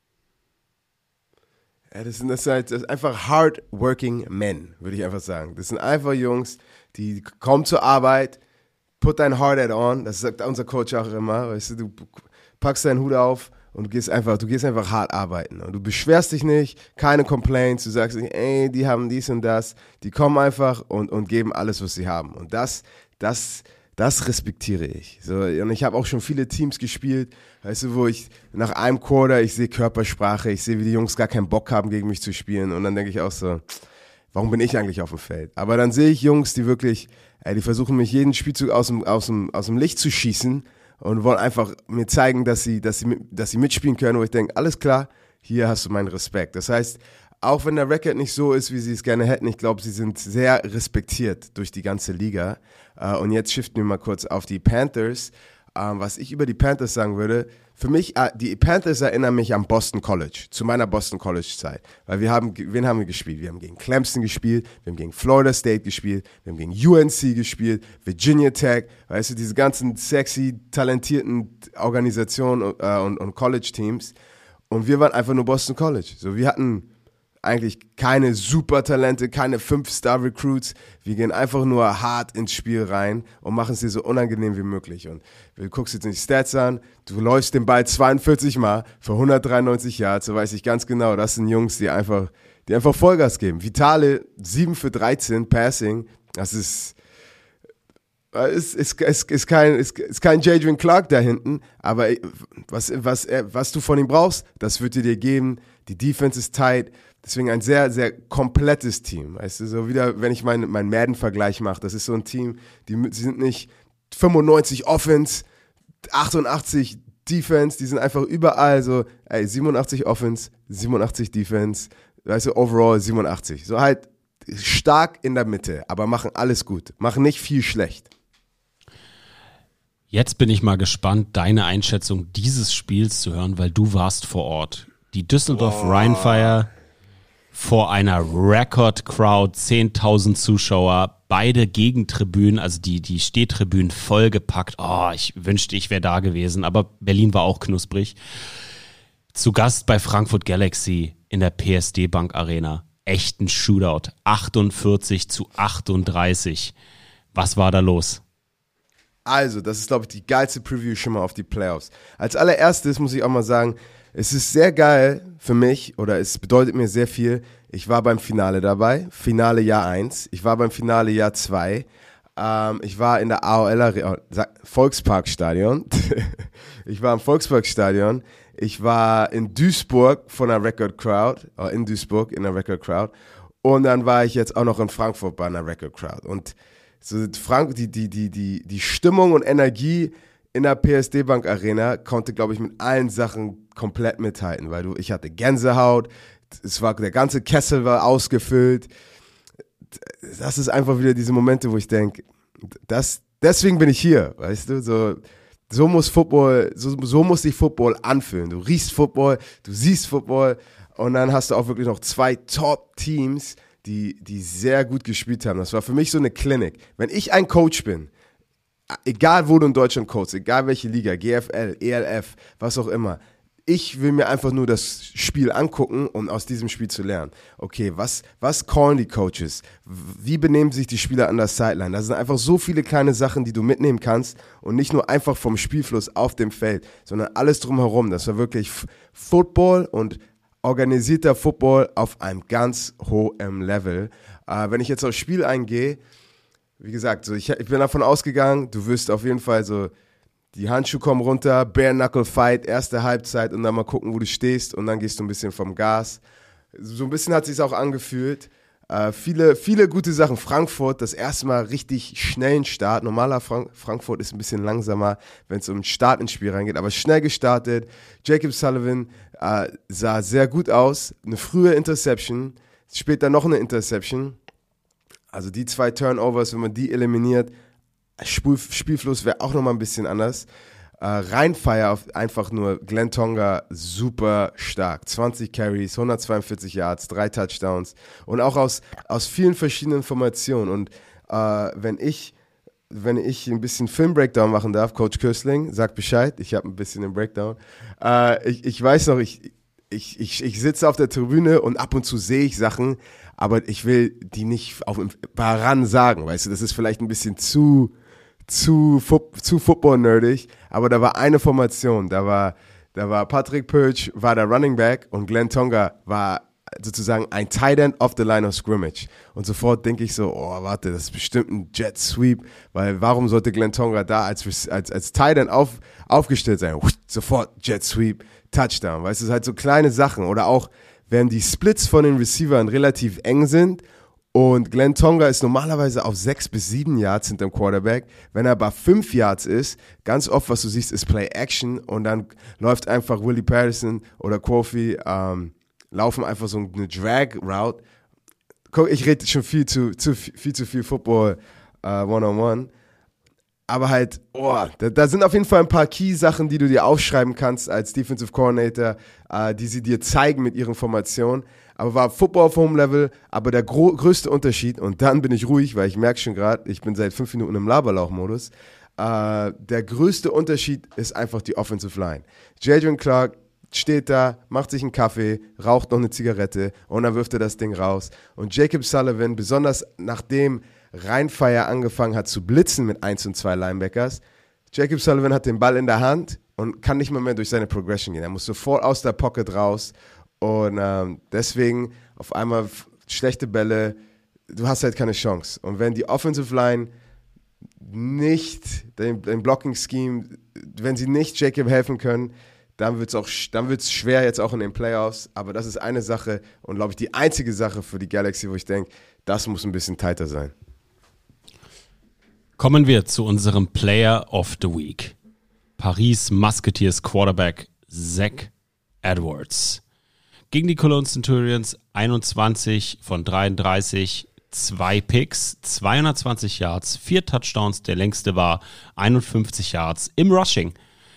Ja, das sind einfach hardworking men, würde ich einfach sagen. Das sind einfach Jungs, die kommen zur Arbeit, put dein Hard Hat on, das sagt unser Coach auch immer, weißt du packst deinen Hut auf und du gehst einfach hart arbeiten. Und du beschwerst dich nicht, keine Complaints, du sagst nicht, ey, die haben dies und das, die kommen einfach und geben alles, was sie haben. Und das respektiere ich. So, und ich habe auch schon viele Teams gespielt, weißt du, wo ich nach einem Quarter, ich sehe Körpersprache, ich sehe, wie die Jungs gar keinen Bock haben, gegen mich zu spielen. Und dann denke ich auch so, warum bin ich eigentlich auf dem Feld? Aber dann sehe ich Jungs, die wirklich, die versuchen mich jeden Spielzug aus dem Licht zu schießen und wollen einfach mir zeigen, dass sie mitspielen können, wo ich denke, alles klar, hier hast du meinen Respekt. Das heißt, auch wenn der Record nicht so ist, wie sie es gerne hätten, ich glaube, sie sind sehr respektiert durch die ganze Liga. Und jetzt shiften wir mal kurz auf die Panthers. was ich über die Panthers sagen würde, für mich, die Panthers erinnern mich an Boston College, zu meiner Boston College Zeit. Weil wen haben wir gespielt? Wir haben gegen Clemson gespielt, wir haben gegen Florida State gespielt, wir haben gegen UNC gespielt, Virginia Tech, weißt du, diese ganzen sexy, talentierten Organisationen und College Teams. Und wir waren einfach nur Boston College. So, wir hatten eigentlich keine Supertalente, keine 5-Star-Recruits. Wir gehen einfach nur hart ins Spiel rein und machen es dir so unangenehm wie möglich. Und du guckst jetzt die Stats an, du läufst den Ball 42 Mal für 193 Yards, so weiß ich ganz genau, das sind Jungs, die einfach Vollgas geben. Vitale 7 für 13 Passing, das ist kein Jadrian Clark da hinten, aber was du von ihm brauchst, das wird dir geben. Die Defense ist tight. Deswegen ein sehr, sehr komplettes Team. Weißt du, so wieder, wenn ich meinen Madden-Vergleich mache, das ist so ein Team, sie sind nicht 95 Offense, 88 Defense, die sind einfach überall so, 87 Offense, 87 Defense, weißt du, overall 87. So halt stark in der Mitte, aber machen alles gut, machen nicht viel schlecht. Jetzt bin ich mal gespannt, deine Einschätzung dieses Spiels zu hören, weil du warst vor Ort. Die Düsseldorf Rheinfire vor einer Record-Crowd, 10.000 Zuschauer, beide Gegentribünen, also die Stehtribünen vollgepackt. Oh, ich wünschte, ich wäre da gewesen, aber Berlin war auch knusprig. Zu Gast bei Frankfurt Galaxy in der PSD Bank Arena. Echten Shootout, 48-38. Was war da los? Also, das ist, glaube ich, die geilste Preview schon mal auf die Playoffs. Als allererstes muss ich auch mal sagen, es ist sehr geil für mich, oder es bedeutet mir sehr viel. Ich war beim Finale dabei, Finale Jahr 1. Ich war beim Finale Jahr 2. Ich war in der AOL Volksparkstadion. Ich war im Volksparkstadion. Ich war in Duisburg von einer Record Crowd, in Duisburg in einer Record Crowd. Und dann war ich jetzt auch noch in Frankfurt bei einer Record Crowd. Und so die Stimmung und Energie in der PSD Bank Arena konnte, glaube ich, mit allen Sachen komplett mithalten, weil ich hatte Gänsehaut, der ganze Kessel war ausgefüllt. Das ist einfach wieder diese Momente, wo ich denke, deswegen bin ich hier, weißt du, so muss Football, so muss sich Football anfühlen. Du riechst Football, du siehst Football und dann hast du auch wirklich noch 2 Top-Teams, die sehr gut gespielt haben. Das war für mich so eine Clinic. Wenn ich ein Coach bin, egal wo du in Deutschland coachst, egal welche Liga, GFL, ELF, was auch immer, ich will mir einfach nur das Spiel angucken, um aus diesem Spiel zu lernen. Okay, was callen die Coaches? Wie benehmen sich die Spieler an der Sideline? Das sind einfach so viele kleine Sachen, die du mitnehmen kannst und nicht nur einfach vom Spielfluss auf dem Feld, sondern alles drumherum. Das war wirklich Football und organisierter Football auf einem ganz hohen Level. Wenn ich jetzt aufs Spiel eingehe, wie gesagt, ich bin davon ausgegangen, du wirst auf jeden Fall so, die Handschuhe kommen runter, Bare-Knuckle-Fight, erste Halbzeit und dann mal gucken, wo du stehst und dann gehst du ein bisschen vom Gas. So ein bisschen hat es sich auch angefühlt. Viele gute Sachen. Frankfurt, das erste Mal richtig schnellen Start. Normaler Frankfurt ist ein bisschen langsamer, wenn es um den Start ins Spiel reingeht, aber schnell gestartet. Jacob Sullivan sah sehr gut aus. Eine frühe Interception, später noch eine Interception. Also die 2 Turnovers, wenn man die eliminiert, Spielfluss wäre auch nochmal ein bisschen anders. Rheinfire einfach nur Glenn Tonga super stark. 20 Carries, 142 Yards, 3 Touchdowns und auch aus vielen verschiedenen Formationen. Und wenn ich ein bisschen Film-Breakdown machen darf, Coach Kösling, sagt Bescheid, ich habe ein bisschen den Breakdown. Ich weiß noch, ich sitze auf der Tribüne und ab und zu sehe ich Sachen, aber ich will die nicht daran sagen, weißt du, das ist vielleicht ein bisschen zu Football-nerdig, aber da war eine Formation, da war Patrick Purge, war der Running Back und Glenn Tonga war sozusagen ein Tight End off the line of scrimmage. Und sofort denke ich so, oh warte, das ist bestimmt ein Jet Sweep, weil warum sollte Glenn Tonga da als Tight End aufgestellt sein? Sofort Jet Sweep, Touchdown, weißt du, es sind halt so kleine Sachen. Oder auch, wenn die Splits von den Receivern relativ eng sind und Glenn Tonga ist normalerweise auf 6 bis 7 Yards hinterm Quarterback. Wenn er bei 5 Yards ist, ganz oft, was du siehst, ist Play Action und dann läuft einfach Willie Patterson oder Kofi, laufen einfach so eine Drag Route. Ich rede schon viel zu viel Football One-on-One. Aber halt, da sind auf jeden Fall ein paar Key-Sachen, die du dir aufschreiben kannst als Defensive Coordinator, die sie dir zeigen mit ihren Formationen. Aber war Football auf Home Level, aber der größte Unterschied, und dann bin ich ruhig, weil ich merke schon gerade, ich bin seit 5 Minuten im Laberlauch-Modus, der größte Unterschied ist einfach die Offensive Line. Jadrian Clark steht da, macht sich einen Kaffee, raucht noch eine Zigarette und dann wirft er das Ding raus. Und Jacob Sullivan, besonders nachdem Rheinfire angefangen hat zu blitzen mit 1 und 2 Linebackers, Jacob Sullivan hat den Ball in der Hand und kann nicht mal mehr durch seine Progression gehen. Er muss sofort aus der Pocket raus und deswegen auf einmal schlechte Bälle, du hast halt keine Chance. Und wenn die Offensive Line nicht, den Blocking-Scheme, wenn sie nicht Jacob helfen können, dann wird's schwer jetzt auch in den Playoffs. Aber das ist eine Sache und, glaube ich, die einzige Sache für die Galaxy, wo ich denke, das muss ein bisschen tighter sein. Kommen wir zu unserem Player of the Week. Paris Musketeers Quarterback Zach Edwards. Gegen die Cologne Centurions 21 von 33, 2 Picks, 220 Yards, 4 Touchdowns. Der längste war 51 Yards im Rushing.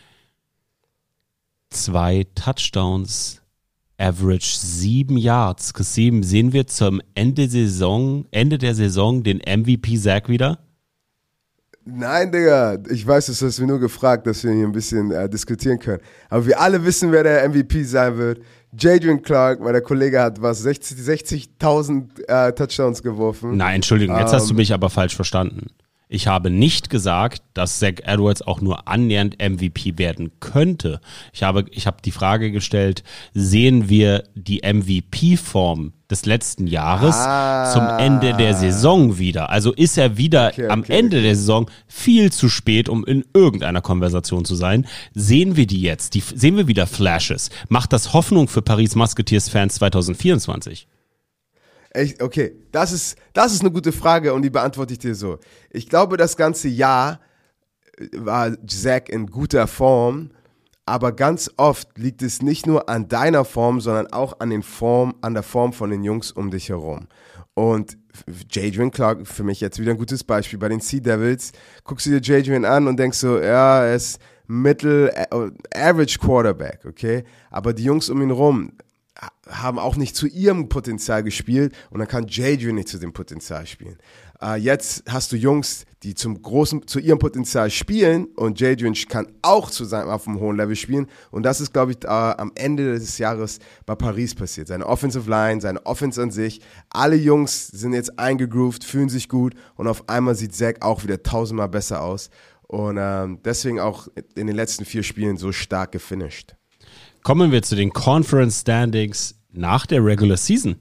2 Touchdowns, Average 7 Yards. Kasim, sehen wir zum Ende der Saison den MVP Zach wieder? Nein, Digga, ich weiß, du hast mir nur gefragt, dass wir hier ein bisschen diskutieren können. Aber wir alle wissen, wer der MVP sein wird. Jadrian Clark, weil der Kollege hat 60.000 Touchdowns geworfen. Nein, Entschuldigung, jetzt hast du mich aber falsch verstanden. Ich habe nicht gesagt, dass Zach Edwards auch nur annähernd MVP werden könnte. Ich habe die Frage gestellt, sehen wir die MVP-Form des letzten Jahres zum Ende der Saison wieder? Also ist er wieder am Ende der Saison viel zu spät, um in irgendeiner Konversation zu sein? Sehen wir die jetzt? Sehen wir wieder Flashes? Macht das Hoffnung für Paris Musketeers-Fans 2024? Echt? Okay, das ist eine gute Frage und die beantworte ich dir so. Ich glaube, das ganze Jahr war Zach in guter Form, aber ganz oft liegt es nicht nur an deiner Form, sondern auch an der Form von den Jungs um dich herum. Und Jadrian Clark, für mich jetzt wieder ein gutes Beispiel. Bei den Sea Devils guckst du dir Jadrian an und denkst so, ja, er ist Average Quarterback, okay? Aber die Jungs um ihn rum haben auch nicht zu ihrem Potenzial gespielt und dann kann Jadrian nicht zu dem Potenzial spielen. Jetzt hast du Jungs, die zu ihrem Potenzial spielen und Jadrian kann auch auf einem hohen Level spielen und das ist, glaube ich, am Ende des Jahres bei Paris passiert. Seine Offensive Line, seine Offense an sich, alle Jungs sind jetzt eingegroovt, fühlen sich gut und auf einmal sieht Zach auch wieder 1000-mal besser aus und deswegen auch in den letzten 4 Spielen so stark gefinisht. Kommen wir zu den Conference Standings nach der Regular Season.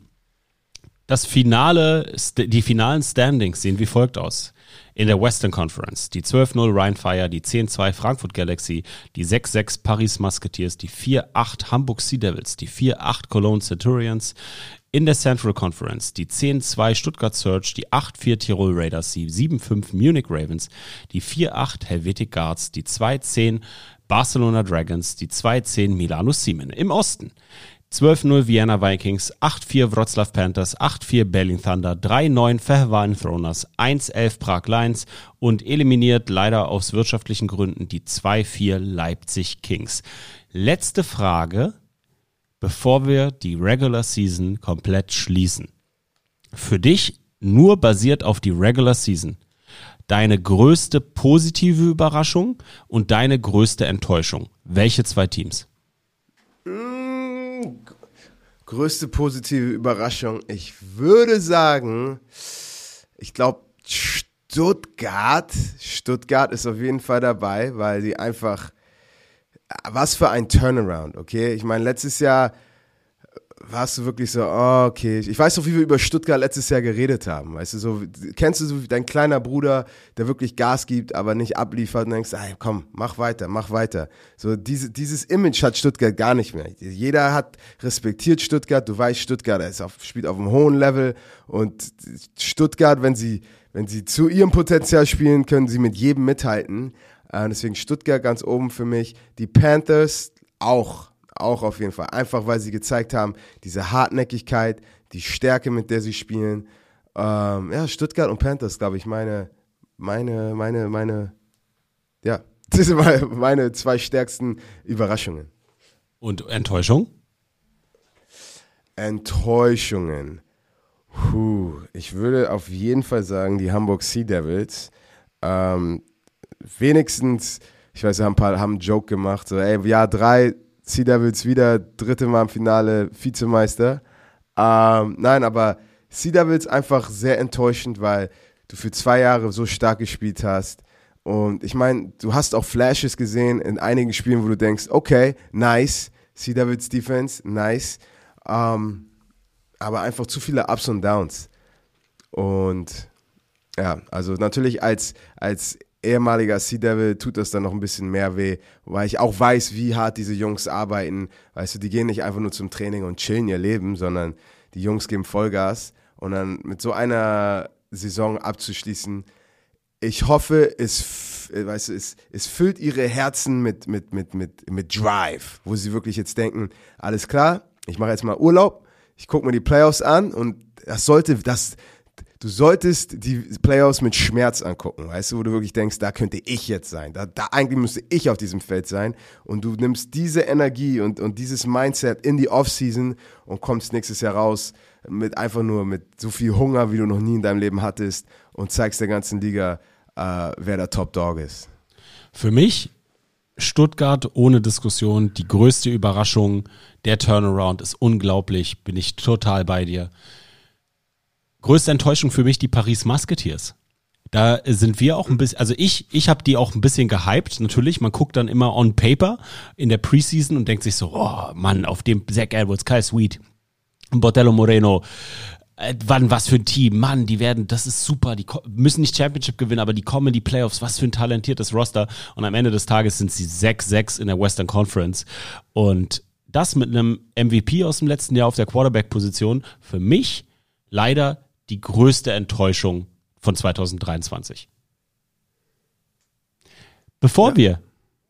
Die finalen Standings sehen wie folgt aus. In der Western Conference die 12-0 Rheinfire, die 10-2 Frankfurt Galaxy, die 6-6 Paris Musketeers, die 4-8 Hamburg Sea Devils, die 4-8 Cologne Centurions. In der Central Conference die 10-2 Stuttgart Surge, die 8-4 Tirol Raiders, die 7-5 Munich Ravens, die 4-8 Helvetic Guards, die 2-10 Barcelona Dragons, die 2-10 Milano Siemen. Im Osten 12-0 Vienna Vikings, 8-4 Wroclaw Panthers, 8-4 Berlin Thunder, 3-9 Fehervar Throners, 1-11 Prag Lions und eliminiert leider aus wirtschaftlichen Gründen die 2-4 Leipzig Kings. Letzte Frage, bevor wir die Regular Season komplett schließen. Für dich nur basiert auf die Regular Season. Deine größte positive Überraschung und deine größte Enttäuschung. Welche 2 Teams? Größte positive Überraschung. Ich würde sagen, ich glaube Stuttgart. Stuttgart ist auf jeden Fall dabei, weil die einfach, was für ein Turnaround, okay? Ich meine, letztes Jahr warst du wirklich so, okay. Ich weiß noch, wie wir über Stuttgart letztes Jahr geredet haben. Weißt du, so, kennst du so dein kleiner Bruder, der wirklich Gas gibt, aber nicht abliefert und denkst, ey, komm, mach weiter. So, dieses Image hat Stuttgart gar nicht mehr. Jeder hat respektiert Stuttgart. Du weißt, Stuttgart spielt auf einem hohen Level und Stuttgart, wenn sie zu ihrem Potenzial spielen, können sie mit jedem mithalten. Deswegen Stuttgart ganz oben für mich. Die Panthers auch auf jeden Fall. Einfach, weil sie gezeigt haben, diese Hartnäckigkeit, die Stärke, mit der sie spielen. Stuttgart und Panthers, glaube ich, meine Ja, das sind meine 2 stärksten Überraschungen. Und Enttäuschung? Enttäuschungen. Ich würde auf jeden Fall sagen, die Hamburg Sea Devils. Wenigstens, ich weiß, haben einen Joke gemacht, so, ey, Jahr 3, Sea Devils wieder, 3. Mal im Finale, Vizemeister. Nein, aber Sea Devils einfach sehr enttäuschend, weil du für 2 Jahre so stark gespielt hast. Und ich meine, du hast auch Flashes gesehen in einigen Spielen, wo du denkst, okay, nice, Sea Devils Defense, nice. Aber einfach zu viele Ups und Downs. Und ja, also natürlich als ehemaliger Sea Devil tut das dann noch ein bisschen mehr weh, weil ich auch weiß, wie hart diese Jungs arbeiten. Weißt du, die gehen nicht einfach nur zum Training und chillen ihr Leben, sondern die Jungs geben Vollgas. Und dann mit so einer Saison abzuschließen, ich hoffe, es füllt ihre Herzen mit Drive, wo sie wirklich jetzt denken, alles klar, ich mache jetzt mal Urlaub, ich gucke mir die Playoffs an und du solltest die Playoffs mit Schmerz angucken, weißt du, wo du wirklich denkst, da könnte ich jetzt sein, da eigentlich müsste ich auf diesem Feld sein, und du nimmst diese Energie und dieses Mindset in die Offseason und kommst nächstes Jahr raus mit so viel Hunger, wie du noch nie in deinem Leben hattest, und zeigst der ganzen Liga, wer der Top Dog ist. Für mich Stuttgart ohne Diskussion, die größte Überraschung, der Turnaround ist unglaublich, bin ich total bei dir. Größte Enttäuschung für mich die Paris Musketeers. Da sind wir auch ein bisschen, also ich habe die auch ein bisschen gehypt, natürlich, man guckt dann immer on paper in der Preseason und denkt sich so, oh Mann, auf dem Zach Edwards, Kyle Sweet, Bordello Moreno, was für ein Team, Mann, das ist super, die müssen nicht Championship gewinnen, aber die kommen in die Playoffs, was für ein talentiertes Roster, und am Ende des Tages sind sie 6-6 in der Western Conference, und das mit einem MVP aus dem letzten Jahr auf der Quarterback-Position, für mich leider die größte Enttäuschung von 2023. Bevor wir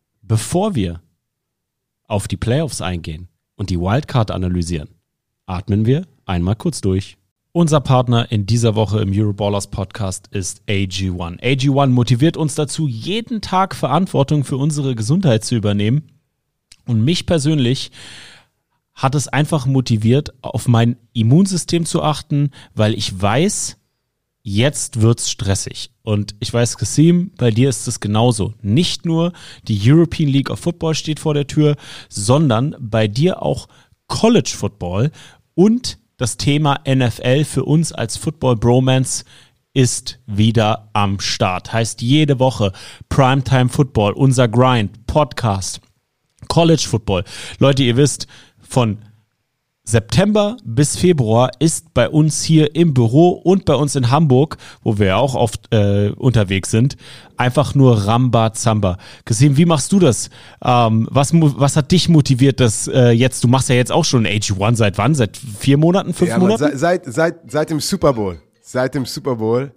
auf die Playoffs eingehen und die Wildcard analysieren, atmen wir einmal kurz durch. Unser Partner in dieser Woche im Euroballers Podcast ist AG1. AG1 motiviert uns dazu, jeden Tag Verantwortung für unsere Gesundheit zu übernehmen. Und mich persönlich hat es einfach motiviert, auf mein Immunsystem zu achten, weil ich weiß, jetzt wird's stressig. Und ich weiß, Kasim, bei dir ist es genauso. Nicht nur die European League of Football steht vor der Tür, sondern bei dir auch College Football und das Thema NFL für uns als Football Bromance ist wieder am Start. Heißt jede Woche Primetime Football, unser Grind, Podcast, College Football. Leute, ihr wisst, von September bis Februar ist bei uns hier im Büro und bei uns in Hamburg, wo wir ja auch oft unterwegs sind, einfach nur Rambazamba. Kasim, wie machst du das? Was hat dich motiviert, dass jetzt, du machst ja jetzt auch schon AG1, seit wann? Seit 4 Monaten, 5 Monaten? Seit dem Super Bowl. Seit dem Super Bowl.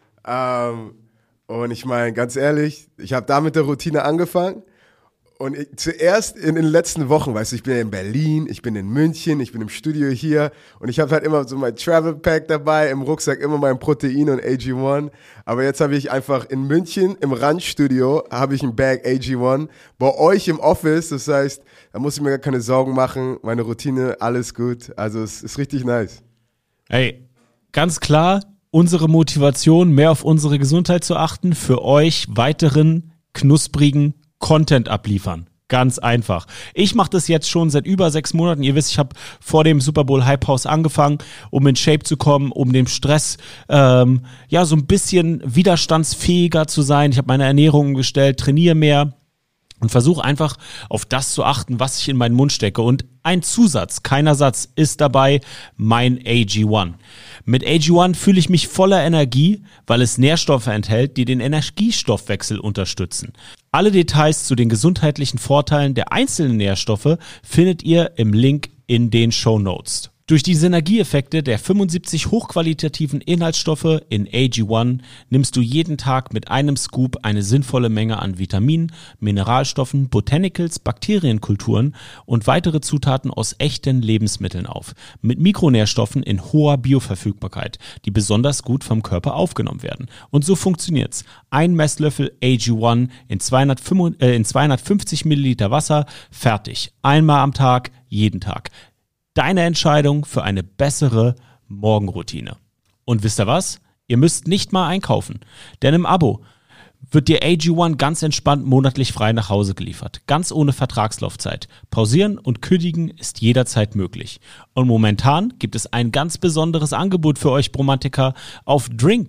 Und ich meine, ganz ehrlich, ich habe da mit der Routine angefangen. Und zuerst in den letzten Wochen, weißt du, ich bin ja in Berlin, ich bin in München, ich bin im Studio hier, und ich habe halt immer so mein Travel Pack dabei, im Rucksack immer mein Protein und AG1. Aber jetzt habe ich einfach in München im Randstudio habe ich ein Bag AG1. Bei euch im Office, das heißt, da muss ich mir gar keine Sorgen machen, meine Routine, alles gut. Also es ist richtig nice. Hey, ganz klar, unsere Motivation, mehr auf unsere Gesundheit zu achten, für euch weiteren knusprigen Content abliefern. Ganz einfach. Ich mache das jetzt schon seit über 6 Monaten. Ihr wisst, ich habe vor dem Super Bowl Hype House angefangen, um in Shape zu kommen, um dem Stress so ein bisschen widerstandsfähiger zu sein. Ich habe meine Ernährung umgestellt, trainiere mehr und versuche einfach auf das zu achten, was ich in meinen Mund stecke. Und ein Zusatz, keiner Satz, ist dabei mein AG1. Mit AG1 fühle ich mich voller Energie, weil es Nährstoffe enthält, die den Energiestoffwechsel unterstützen. Alle Details zu den gesundheitlichen Vorteilen der einzelnen Nährstoffe findet ihr im Link in den Shownotes. Durch die Synergieeffekte der 75 hochqualitativen Inhaltsstoffe in AG1 nimmst du jeden Tag mit einem Scoop eine sinnvolle Menge an Vitaminen, Mineralstoffen, Botanicals, Bakterienkulturen und weitere Zutaten aus echten Lebensmitteln auf. Mit Mikronährstoffen in hoher Bioverfügbarkeit, die besonders gut vom Körper aufgenommen werden. Und so funktioniert's. Ein Messlöffel AG1 in 250 Milliliter Wasser, fertig. Einmal am Tag, jeden Tag. Deine Entscheidung für eine bessere Morgenroutine. Und wisst ihr was? Ihr müsst nicht mal einkaufen, denn im Abo wird dir AG1 ganz entspannt monatlich frei nach Hause geliefert. Ganz ohne Vertragslaufzeit. Pausieren und kündigen ist jederzeit möglich. Und momentan gibt es ein ganz besonderes Angebot für euch Bromantiker auf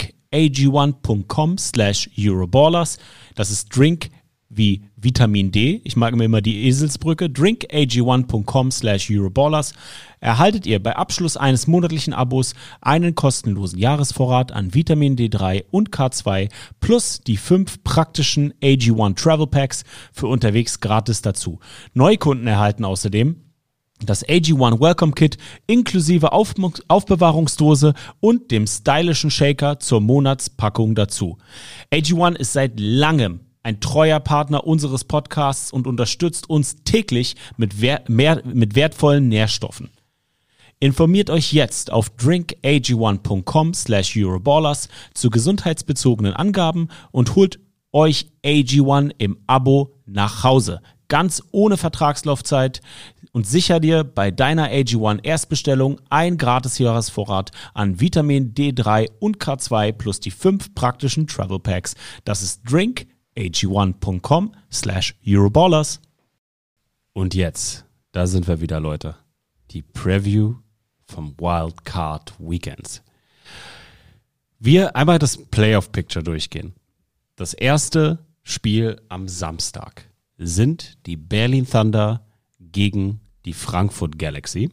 drinkag1.com/Euroballers. Das ist Drink wie Vitamin D. Ich mag mir immer die Eselsbrücke. drinkag1.com/Euroballers. Erhaltet ihr bei Abschluss eines monatlichen Abos einen kostenlosen Jahresvorrat an Vitamin D3 und K2 plus die 5 praktischen AG1 Travel Packs für unterwegs gratis dazu. Neukunden erhalten außerdem das AG1 Welcome Kit inklusive Aufbewahrungsdose und dem stylischen Shaker zur Monatspackung dazu. AG1 ist seit langem ein treuer Partner unseres Podcasts und unterstützt uns täglich mit wertvollen Nährstoffen. Informiert euch jetzt auf drinkag1.com/Euroballers zu gesundheitsbezogenen Angaben und holt euch AG1 im Abo nach Hause. Ganz ohne Vertragslaufzeit und sicher dir bei deiner AG1 Erstbestellung ein Gratis-Jahresvorrat an Vitamin D3 und K2 plus die 5 praktischen Travel Packs. Das ist drinkag1.com/Euroballers. Und jetzt, da sind wir wieder, Leute. Die Preview vom Wildcard Weekends. Wir einmal das Playoff-Picture durchgehen. Das erste Spiel am Samstag sind die Berlin Thunder gegen die Frankfurt Galaxy.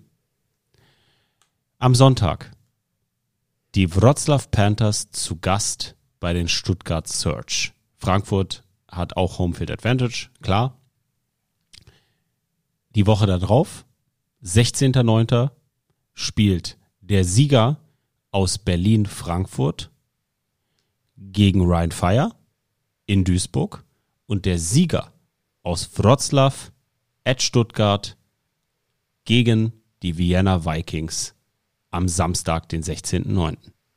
Am Sonntag die Wrocław Panthers zu Gast bei den Stuttgart Surge. Frankfurt hat auch Homefield Advantage, klar. Die Woche darauf, 16.09., spielt der Sieger aus Berlin-Frankfurt gegen Rhein Fire in Duisburg und der Sieger aus Wrocław at Stuttgart gegen die Vienna Vikings am Samstag, den 16.09.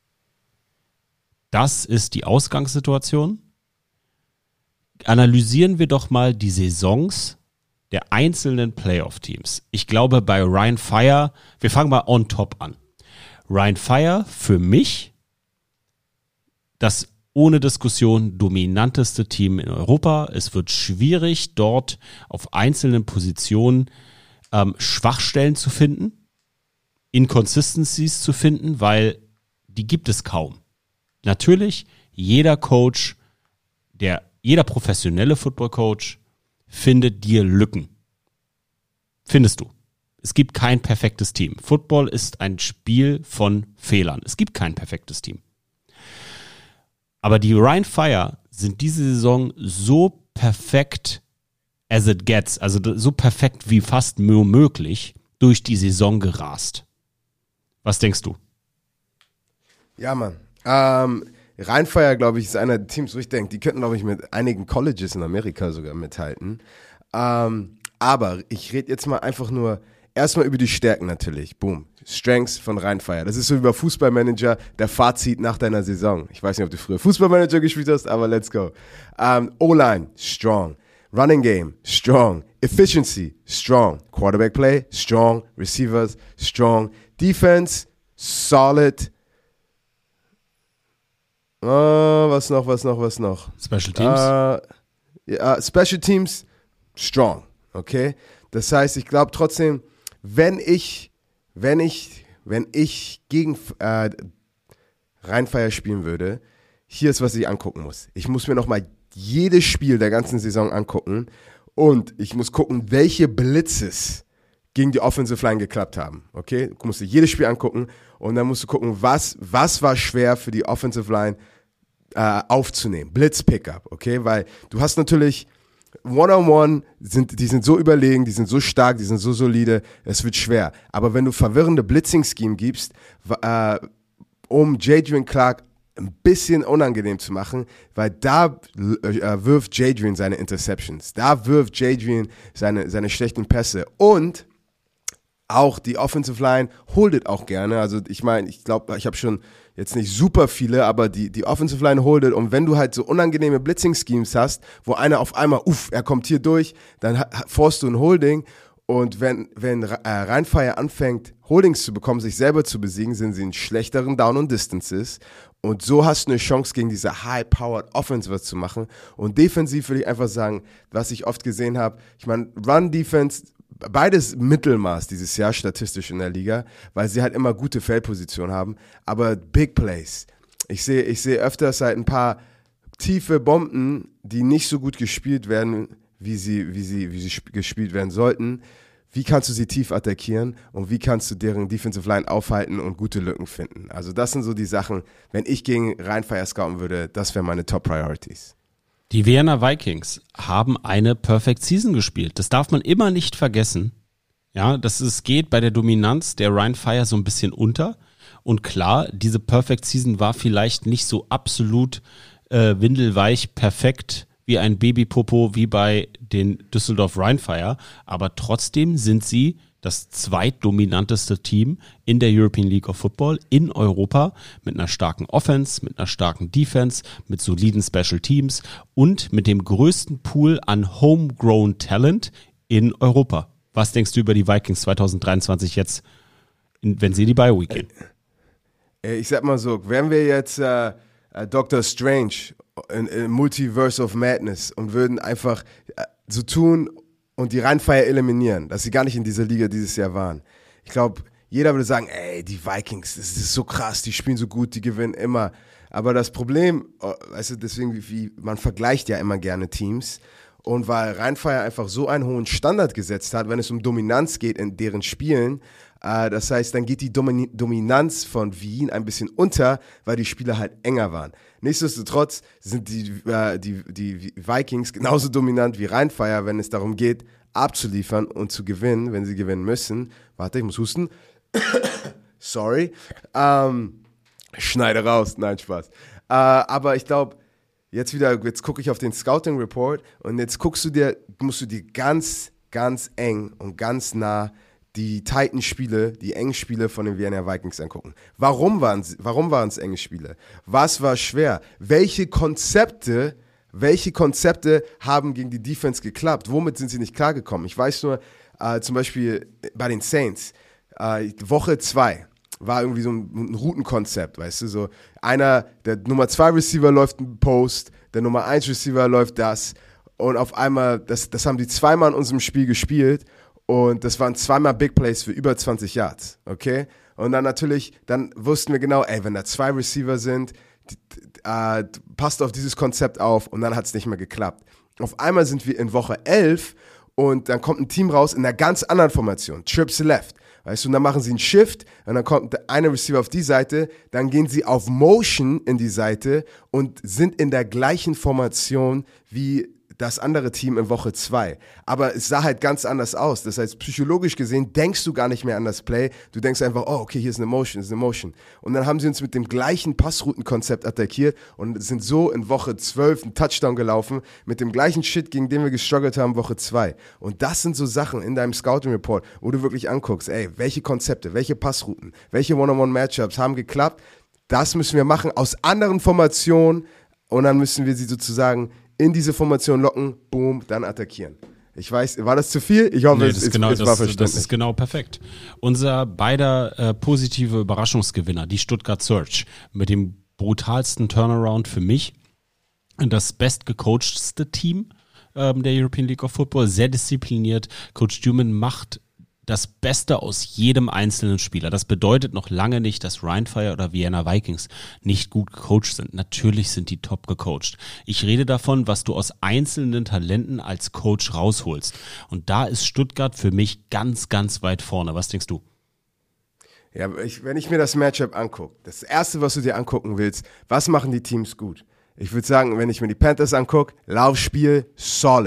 Das ist die Ausgangssituation. Analysieren wir doch mal die Saisons der einzelnen Playoff-Teams. Ich glaube, bei Rhein Fire, wir fangen mal on top an. Rhein Fire für mich das ohne Diskussion dominanteste Team in Europa. Es wird schwierig, dort auf einzelnen Positionen Schwachstellen zu finden, Inconsistencies zu finden, weil die gibt es kaum. Natürlich, jeder Coach, jeder professionelle Football-Coach findet dir Lücken. Findest du. Es gibt kein perfektes Team. Football ist ein Spiel von Fehlern. Es gibt kein perfektes Team. Aber die Rhein Fire sind diese Saison so perfekt as it gets, also so perfekt wie fast nur möglich, durch die Saison gerast. Was denkst du? Ja, Mann. Rhein Fire, glaube ich, ist einer der Teams, wo ich denke, die könnten, glaube ich, mit einigen Colleges in Amerika sogar mithalten. Aber ich rede jetzt mal einfach nur erstmal über die Stärken natürlich. Boom. Strengths von Rhein Fire. Das ist so wie bei Fußballmanager, der Fazit nach deiner Saison. Ich weiß nicht, ob du früher Fußballmanager gespielt hast, aber let's go. O-Line, strong. Running Game, strong. Efficiency, strong. Quarterback Play, strong. Receivers, strong. Defense, solid. Was noch? Special Teams? Special Teams, strong. Okay? Das heißt, ich glaube trotzdem, wenn ich gegen Rhein Fire spielen würde, hier ist, was ich angucken muss. Ich muss mir nochmal jedes Spiel der ganzen Saison angucken und ich muss gucken, welche Blitzes gegen die Offensive Line geklappt haben. Okay? Du musst dir jedes Spiel angucken und dann musst du gucken, was war schwer für die Offensive Line aufzunehmen. Blitz-Pickup, okay? Weil du hast natürlich One-on-one die sind so überlegen, die sind so stark, die sind so solide, es wird schwer. Aber wenn du verwirrende Blitzing-Scheme gibst, um Jadrian Clark ein bisschen unangenehm zu machen, weil da wirft Jadrian seine Interceptions, da wirft Jadrian seine schlechten Pässe und auch die Offensive Line holdet auch gerne. Also ich meine, ich glaube, ich habe schon jetzt nicht super viele, aber die Offensive Line holdet. Und wenn du halt so unangenehme Blitzing-Schemes hast, wo einer auf einmal, er kommt hier durch, dann forst du ein Holding. Und wenn Rheinfire anfängt, Holdings zu bekommen, sich selber zu besiegen, sind sie in schlechteren Down- und Distances. Und so hast du eine Chance, gegen diese High-Powered Offense was zu machen. Und defensiv würde ich einfach sagen, was ich oft gesehen habe, ich meine, Run-Defense, beides Mittelmaß dieses Jahr statistisch in der Liga, weil sie halt immer gute Feldposition haben. Aber Big Plays. Ich sehe öfters halt ein paar tiefe Bomben, die nicht so gut gespielt werden, wie sie gespielt werden sollten. Wie kannst du sie tief attackieren und wie kannst du deren Defensive Line aufhalten und gute Lücken finden? Also das sind so die Sachen, wenn ich gegen Rheinfire scouten würde, das wären meine Top Priorities. Die Vienna Vikings haben eine Perfect Season gespielt. Das darf man immer nicht vergessen. Ja, es geht bei der Dominanz der Rheinfire so ein bisschen unter. Und klar, diese Perfect Season war vielleicht nicht so absolut windelweich perfekt wie ein Babypopo wie bei den Düsseldorf Rheinfire. Aber trotzdem sind sie das zweitdominanteste Team in der European League of Football in Europa mit einer starken Offense, mit einer starken Defense, mit soliden Special Teams und mit dem größten Pool an Homegrown Talent in Europa. Was denkst du über die Vikings 2023 jetzt, wenn sie die Bye Week gehen? Ich sag mal so, wären wir jetzt Dr. Strange in Multiverse of Madness und würden einfach so tun und die Rheinfire eliminieren, dass sie gar nicht in dieser Liga dieses Jahr waren. Ich glaube, jeder würde sagen, ey, die Vikings, das ist so krass, die spielen so gut, die gewinnen immer. Aber das Problem, weißt du, deswegen, man vergleicht ja immer gerne Teams. Und weil Rheinfire einfach so einen hohen Standard gesetzt hat, wenn es um Dominanz geht in deren Spielen, das heißt, dann geht die Dominanz von Wien ein bisschen unter, weil die Spiele halt enger waren. Nichtsdestotrotz sind die Vikings genauso dominant wie Rheinfire, wenn es darum geht, abzuliefern und zu gewinnen, wenn sie gewinnen müssen. Warte, ich muss husten. Sorry. Schneide raus. Nein, Spaß. Aber ich glaube, jetzt gucke ich auf den Scouting Report und jetzt musst du dir ganz, ganz eng und ganz nah die Titan-Spiele, die engen Spiele von den Vienna Vikings angucken. Warum waren es enge Spiele? Was war schwer? Welche Konzepte haben gegen die Defense geklappt? Womit sind sie nicht klargekommen? Ich weiß nur, zum Beispiel bei den Saints, Woche 2 war irgendwie so ein Routenkonzept, weißt du, so der Nummer 2 Receiver läuft ein Post, der Nummer 1 Receiver läuft das und auf einmal, das haben die zweimal in unserem Spiel gespielt und das waren zweimal Big Plays für über 20 Yards, okay? Und dann natürlich, dann wussten wir genau, wenn da 2 Receiver sind, passt auf dieses Konzept auf und dann hat es nicht mehr geklappt. Auf einmal sind wir in Woche 11 und dann kommt ein Team raus in einer ganz anderen Formation, Trips Left. Weißt du, und dann machen sie einen Shift und dann kommt der eine Receiver auf die Seite, dann gehen sie auf Motion in die Seite und sind in der gleichen Formation wie das andere Team in Woche 2. Aber es sah halt ganz anders aus. Das heißt, psychologisch gesehen denkst du gar nicht mehr an das Play. Du denkst einfach, oh, okay, hier ist eine Motion, Und dann haben sie uns mit dem gleichen Passroutenkonzept attackiert und sind so in Woche 12 einen Touchdown gelaufen, mit dem gleichen Shit, gegen den wir gestruggelt haben, Woche 2. Und das sind so Sachen in deinem Scouting Report, wo du wirklich anguckst, welche Konzepte, welche Passrouten, welche One-on-One-Matchups haben geklappt. Das müssen wir machen aus anderen Formationen und dann müssen wir sie sozusagen in diese Formation locken, boom, dann attackieren. Ich weiß, war das zu viel? Ich hoffe, es war verständlich. Das ist genau perfekt. Unser beider positive Überraschungsgewinner, die Stuttgart Surge, mit dem brutalsten Turnaround für mich, das bestgecoachtste Team der European League of Football, sehr diszipliniert. Coach Duman macht das Beste aus jedem einzelnen Spieler. Das bedeutet noch lange nicht, dass Rheinfire oder Vienna Vikings nicht gut gecoacht sind. Natürlich sind die top gecoacht. Ich rede davon, was du aus einzelnen Talenten als Coach rausholst. Und da ist Stuttgart für mich ganz, ganz weit vorne. Was denkst du? Ja, wenn ich mir das Matchup angucke, das Erste, was du dir angucken willst, was machen die Teams gut? Ich würde sagen, wenn ich mir die Panthers angucke, Laufspiel, solid.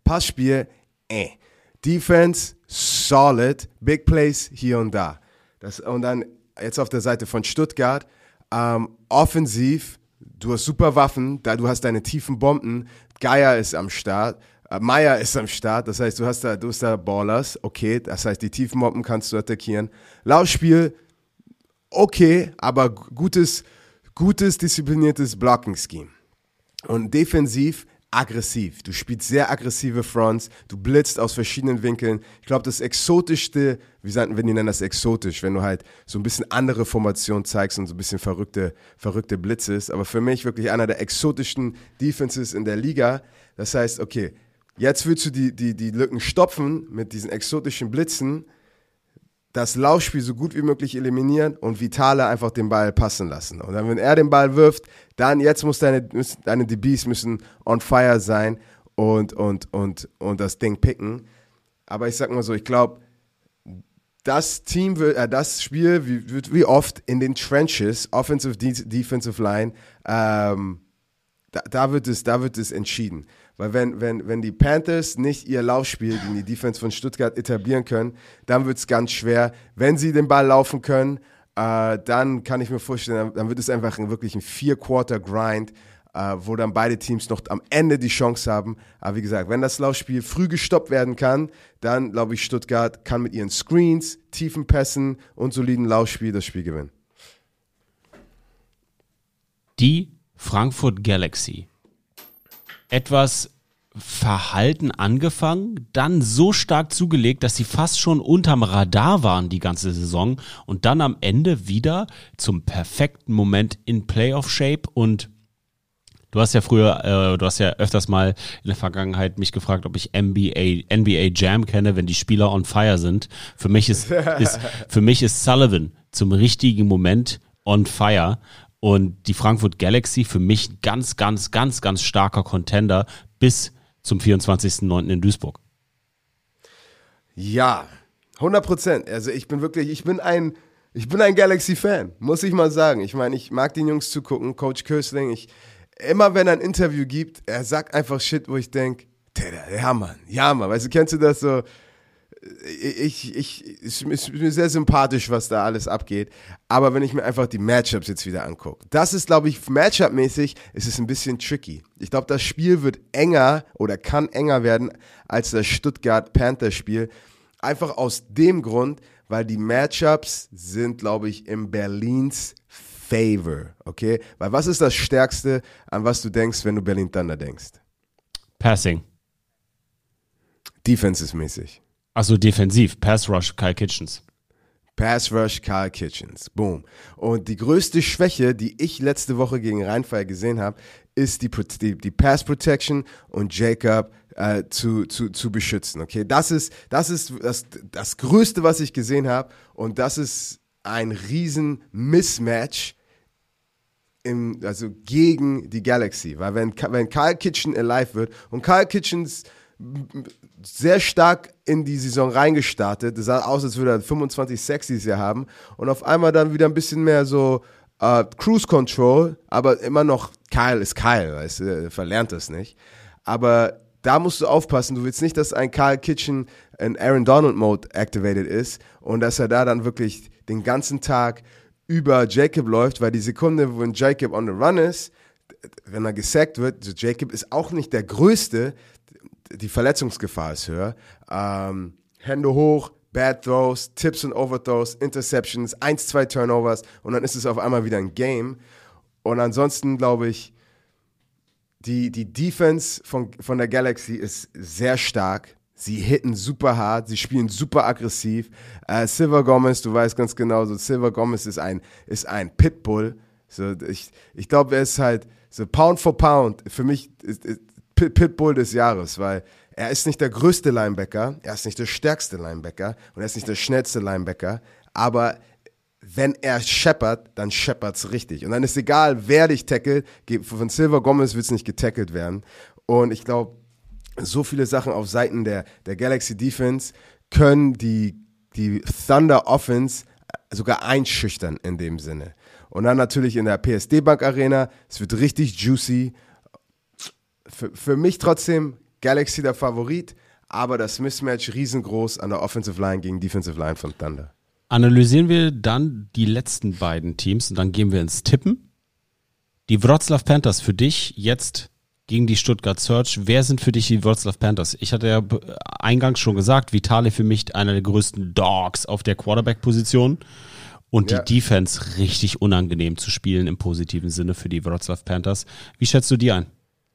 Passspiel, Defense, solid, Big Plays hier und da. Und dann jetzt auf der Seite von Stuttgart, offensiv, du hast super Waffen, du hast deine tiefen Bomben, Geier ist am Start, Meier ist am Start, das heißt, du hast da Ballers, okay, das heißt, die tiefen Bomben kannst du attackieren. Laufspiel, okay, aber gutes diszipliniertes Blocking-Scheme. Und defensiv, aggressiv. Du spielst sehr aggressive Fronts, du blitzt aus verschiedenen Winkeln. Ich glaube, das Exotischste, wir nennen das exotisch, wenn du halt so ein bisschen andere Formationen zeigst und so ein bisschen verrückte Blitzes. Aber für mich wirklich einer der exotischsten Defenses in der Liga. Das heißt, okay, jetzt willst du die Lücken stopfen mit diesen exotischen Blitzen, das Laufspiel so gut wie möglich eliminieren und Vitale einfach den Ball passen lassen. Und dann, wenn er den Ball wirft, dann jetzt deine DBs müssen on fire sein und das Ding picken. Aber ich sag mal so, ich glaube, das Spiel wird wie oft in den Trenches, Offensive, Defensive Line, da wird es entschieden. Weil wenn die Panthers nicht ihr Laufspiel gegen die Defense von Stuttgart etablieren können, dann wird es ganz schwer. Wenn sie den Ball laufen können, dann kann ich mir vorstellen, dann wird es einfach wirklich ein 4-Quarter-Grind, wo dann beide Teams noch am Ende die Chance haben. Aber wie gesagt, wenn das Laufspiel früh gestoppt werden kann, dann glaube ich, Stuttgart kann mit ihren Screens, tiefen Pässen und soliden Laufspiel das Spiel gewinnen. Die Frankfurt Galaxy. Etwas verhalten angefangen, dann so stark zugelegt, dass sie fast schon unterm Radar waren die ganze Saison und dann am Ende wieder zum perfekten Moment in Playoff-Shape. Und du hast ja öfters mal in der Vergangenheit mich gefragt, ob ich NBA Jam kenne, wenn die Spieler on fire sind. Für mich ist Sullivan zum richtigen Moment on fire. Und die Frankfurt Galaxy für mich ganz, ganz, ganz, ganz starker Contender bis zum 24.09. in Duisburg. Ja, 100%. Also ich bin ein Galaxy-Fan, muss ich mal sagen. Ich meine, ich mag den Jungs zugucken, Coach Kösling. Immer wenn er ein Interview gibt, er sagt einfach Shit, wo ich denke, ja Mann. Weißt du, kennst du das so? Ist mir sehr sympathisch, was da alles abgeht. Aber wenn ich mir einfach die Matchups jetzt wieder angucke, das ist, glaube ich, Matchup-mäßig ist es ein bisschen tricky. Ich glaube, das Spiel wird enger oder kann enger werden als das Stuttgart-Panther-Spiel. Einfach aus dem Grund, weil die Matchups sind, glaube ich, im Berlins Favor. Okay? Weil was ist das Stärkste, an was du denkst, wenn du Berlin Thunder denkst? Passing. Defensive-mäßig. Also defensiv, Pass Rush, Kyle Kitchens. Pass Rush, Kyle Kitchens. Boom. Und die größte Schwäche, die ich letzte Woche gegen Rhein-Fire gesehen habe, ist die Pass Protection und Jacob zu beschützen. Okay, das ist das Größte, was ich gesehen habe. Und das ist ein riesen Mismatch gegen die Galaxy. Weil wenn Kyle Kitchen alive wird und Kyle Kitchens sehr stark in die Saison reingestartet. Es sah aus, als würde er 25 Sacks dieses Jahr haben. Und auf einmal dann wieder ein bisschen mehr so Cruise Control, aber immer noch Kyle ist Kyle, weißt du, er verlernt das nicht. Aber da musst du aufpassen, du willst nicht, dass ein Kyle Kitchen in Aaron Donald Mode activated ist und dass er da dann wirklich den ganzen Tag über Jacob läuft, weil die Sekunde, wenn Jacob on the run ist, wenn er gesackt wird, so Jacob ist auch nicht der Größte, die Verletzungsgefahr ist höher. Hände hoch, Bad Throws, Tips und Overthrows, Interceptions, 1-2 Turnovers und dann ist es auf einmal wieder ein Game. Und ansonsten glaube ich, die Defense von der Galaxy ist sehr stark. Sie hitten super hart, sie spielen super aggressiv. Silver Gomez, du weißt ganz genau, so Silver Gomez ist ein Pitbull. So, ich glaube, er ist halt so Pound for Pound. Für mich ist Pitbull des Jahres, weil er ist nicht der größte Linebacker, er ist nicht der stärkste Linebacker und er ist nicht der schnellste Linebacker, aber wenn er scheppert, dann scheppert's richtig. Und dann ist egal, wer dich tackelt, von Silver Gomez wird's nicht getackelt werden. Und ich glaube, so viele Sachen auf Seiten der Galaxy Defense können die Thunder Offense sogar einschüchtern in dem Sinne. Und dann natürlich in der PSD Bank Arena, es wird richtig juicy. Für mich trotzdem Galaxy der Favorit, aber das Mismatch riesengroß an der Offensive Line gegen Defensive Line von Thunder. Analysieren wir dann die letzten beiden Teams und dann gehen wir ins Tippen. Die Wrocław Panthers für dich jetzt gegen die Stuttgart Surge. Wer sind für dich die Wrocław Panthers? Ich hatte ja eingangs schon gesagt, Vitale für mich einer der größten Dogs auf der Quarterback-Position und die Defense richtig unangenehm zu spielen im positiven Sinne für die Wrocław Panthers. Wie schätzt du die ein?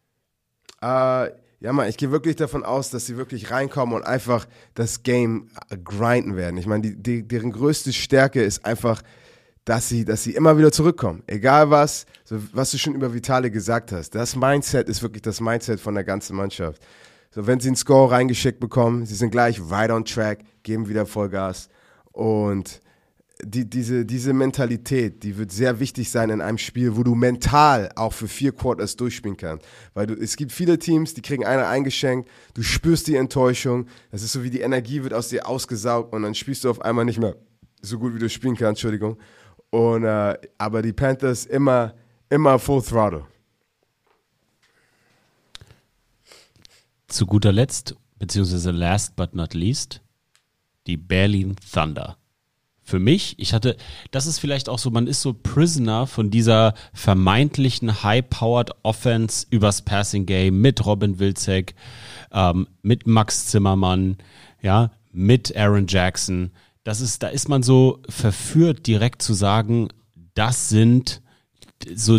Ja, Mann, ich gehe wirklich davon aus, dass sie wirklich reinkommen und einfach das Game grinden werden. Ich meine, deren größte Stärke ist einfach, dass sie immer wieder zurückkommen. Egal was, so, was du schon über Vitale gesagt hast. Das Mindset ist wirklich das Mindset von der ganzen Mannschaft. So, wenn sie einen Score reingeschickt bekommen, sie sind gleich right on track, geben wieder Vollgas. Und diese Mentalität, die wird sehr wichtig sein in einem Spiel, wo du mental auch für 4 Quarters durchspielen kannst. Weil es gibt viele Teams, die kriegen einer eingeschenkt, du spürst die Enttäuschung, das ist so wie die Energie wird aus dir ausgesaugt und dann spielst du auf einmal nicht mehr so gut, wie du spielen kannst, Entschuldigung. Und, aber die Panthers immer full throttle. Zu guter Letzt, beziehungsweise last but not least, die Berlin Thunder. Für mich, das ist vielleicht auch so, man ist so Prisoner von dieser vermeintlichen High-Powered Offense übers Passing Game mit Robin Wilczek, mit Max Zimmermann, ja, mit Aaron Jackson. Da ist man so verführt, direkt zu sagen, das sind so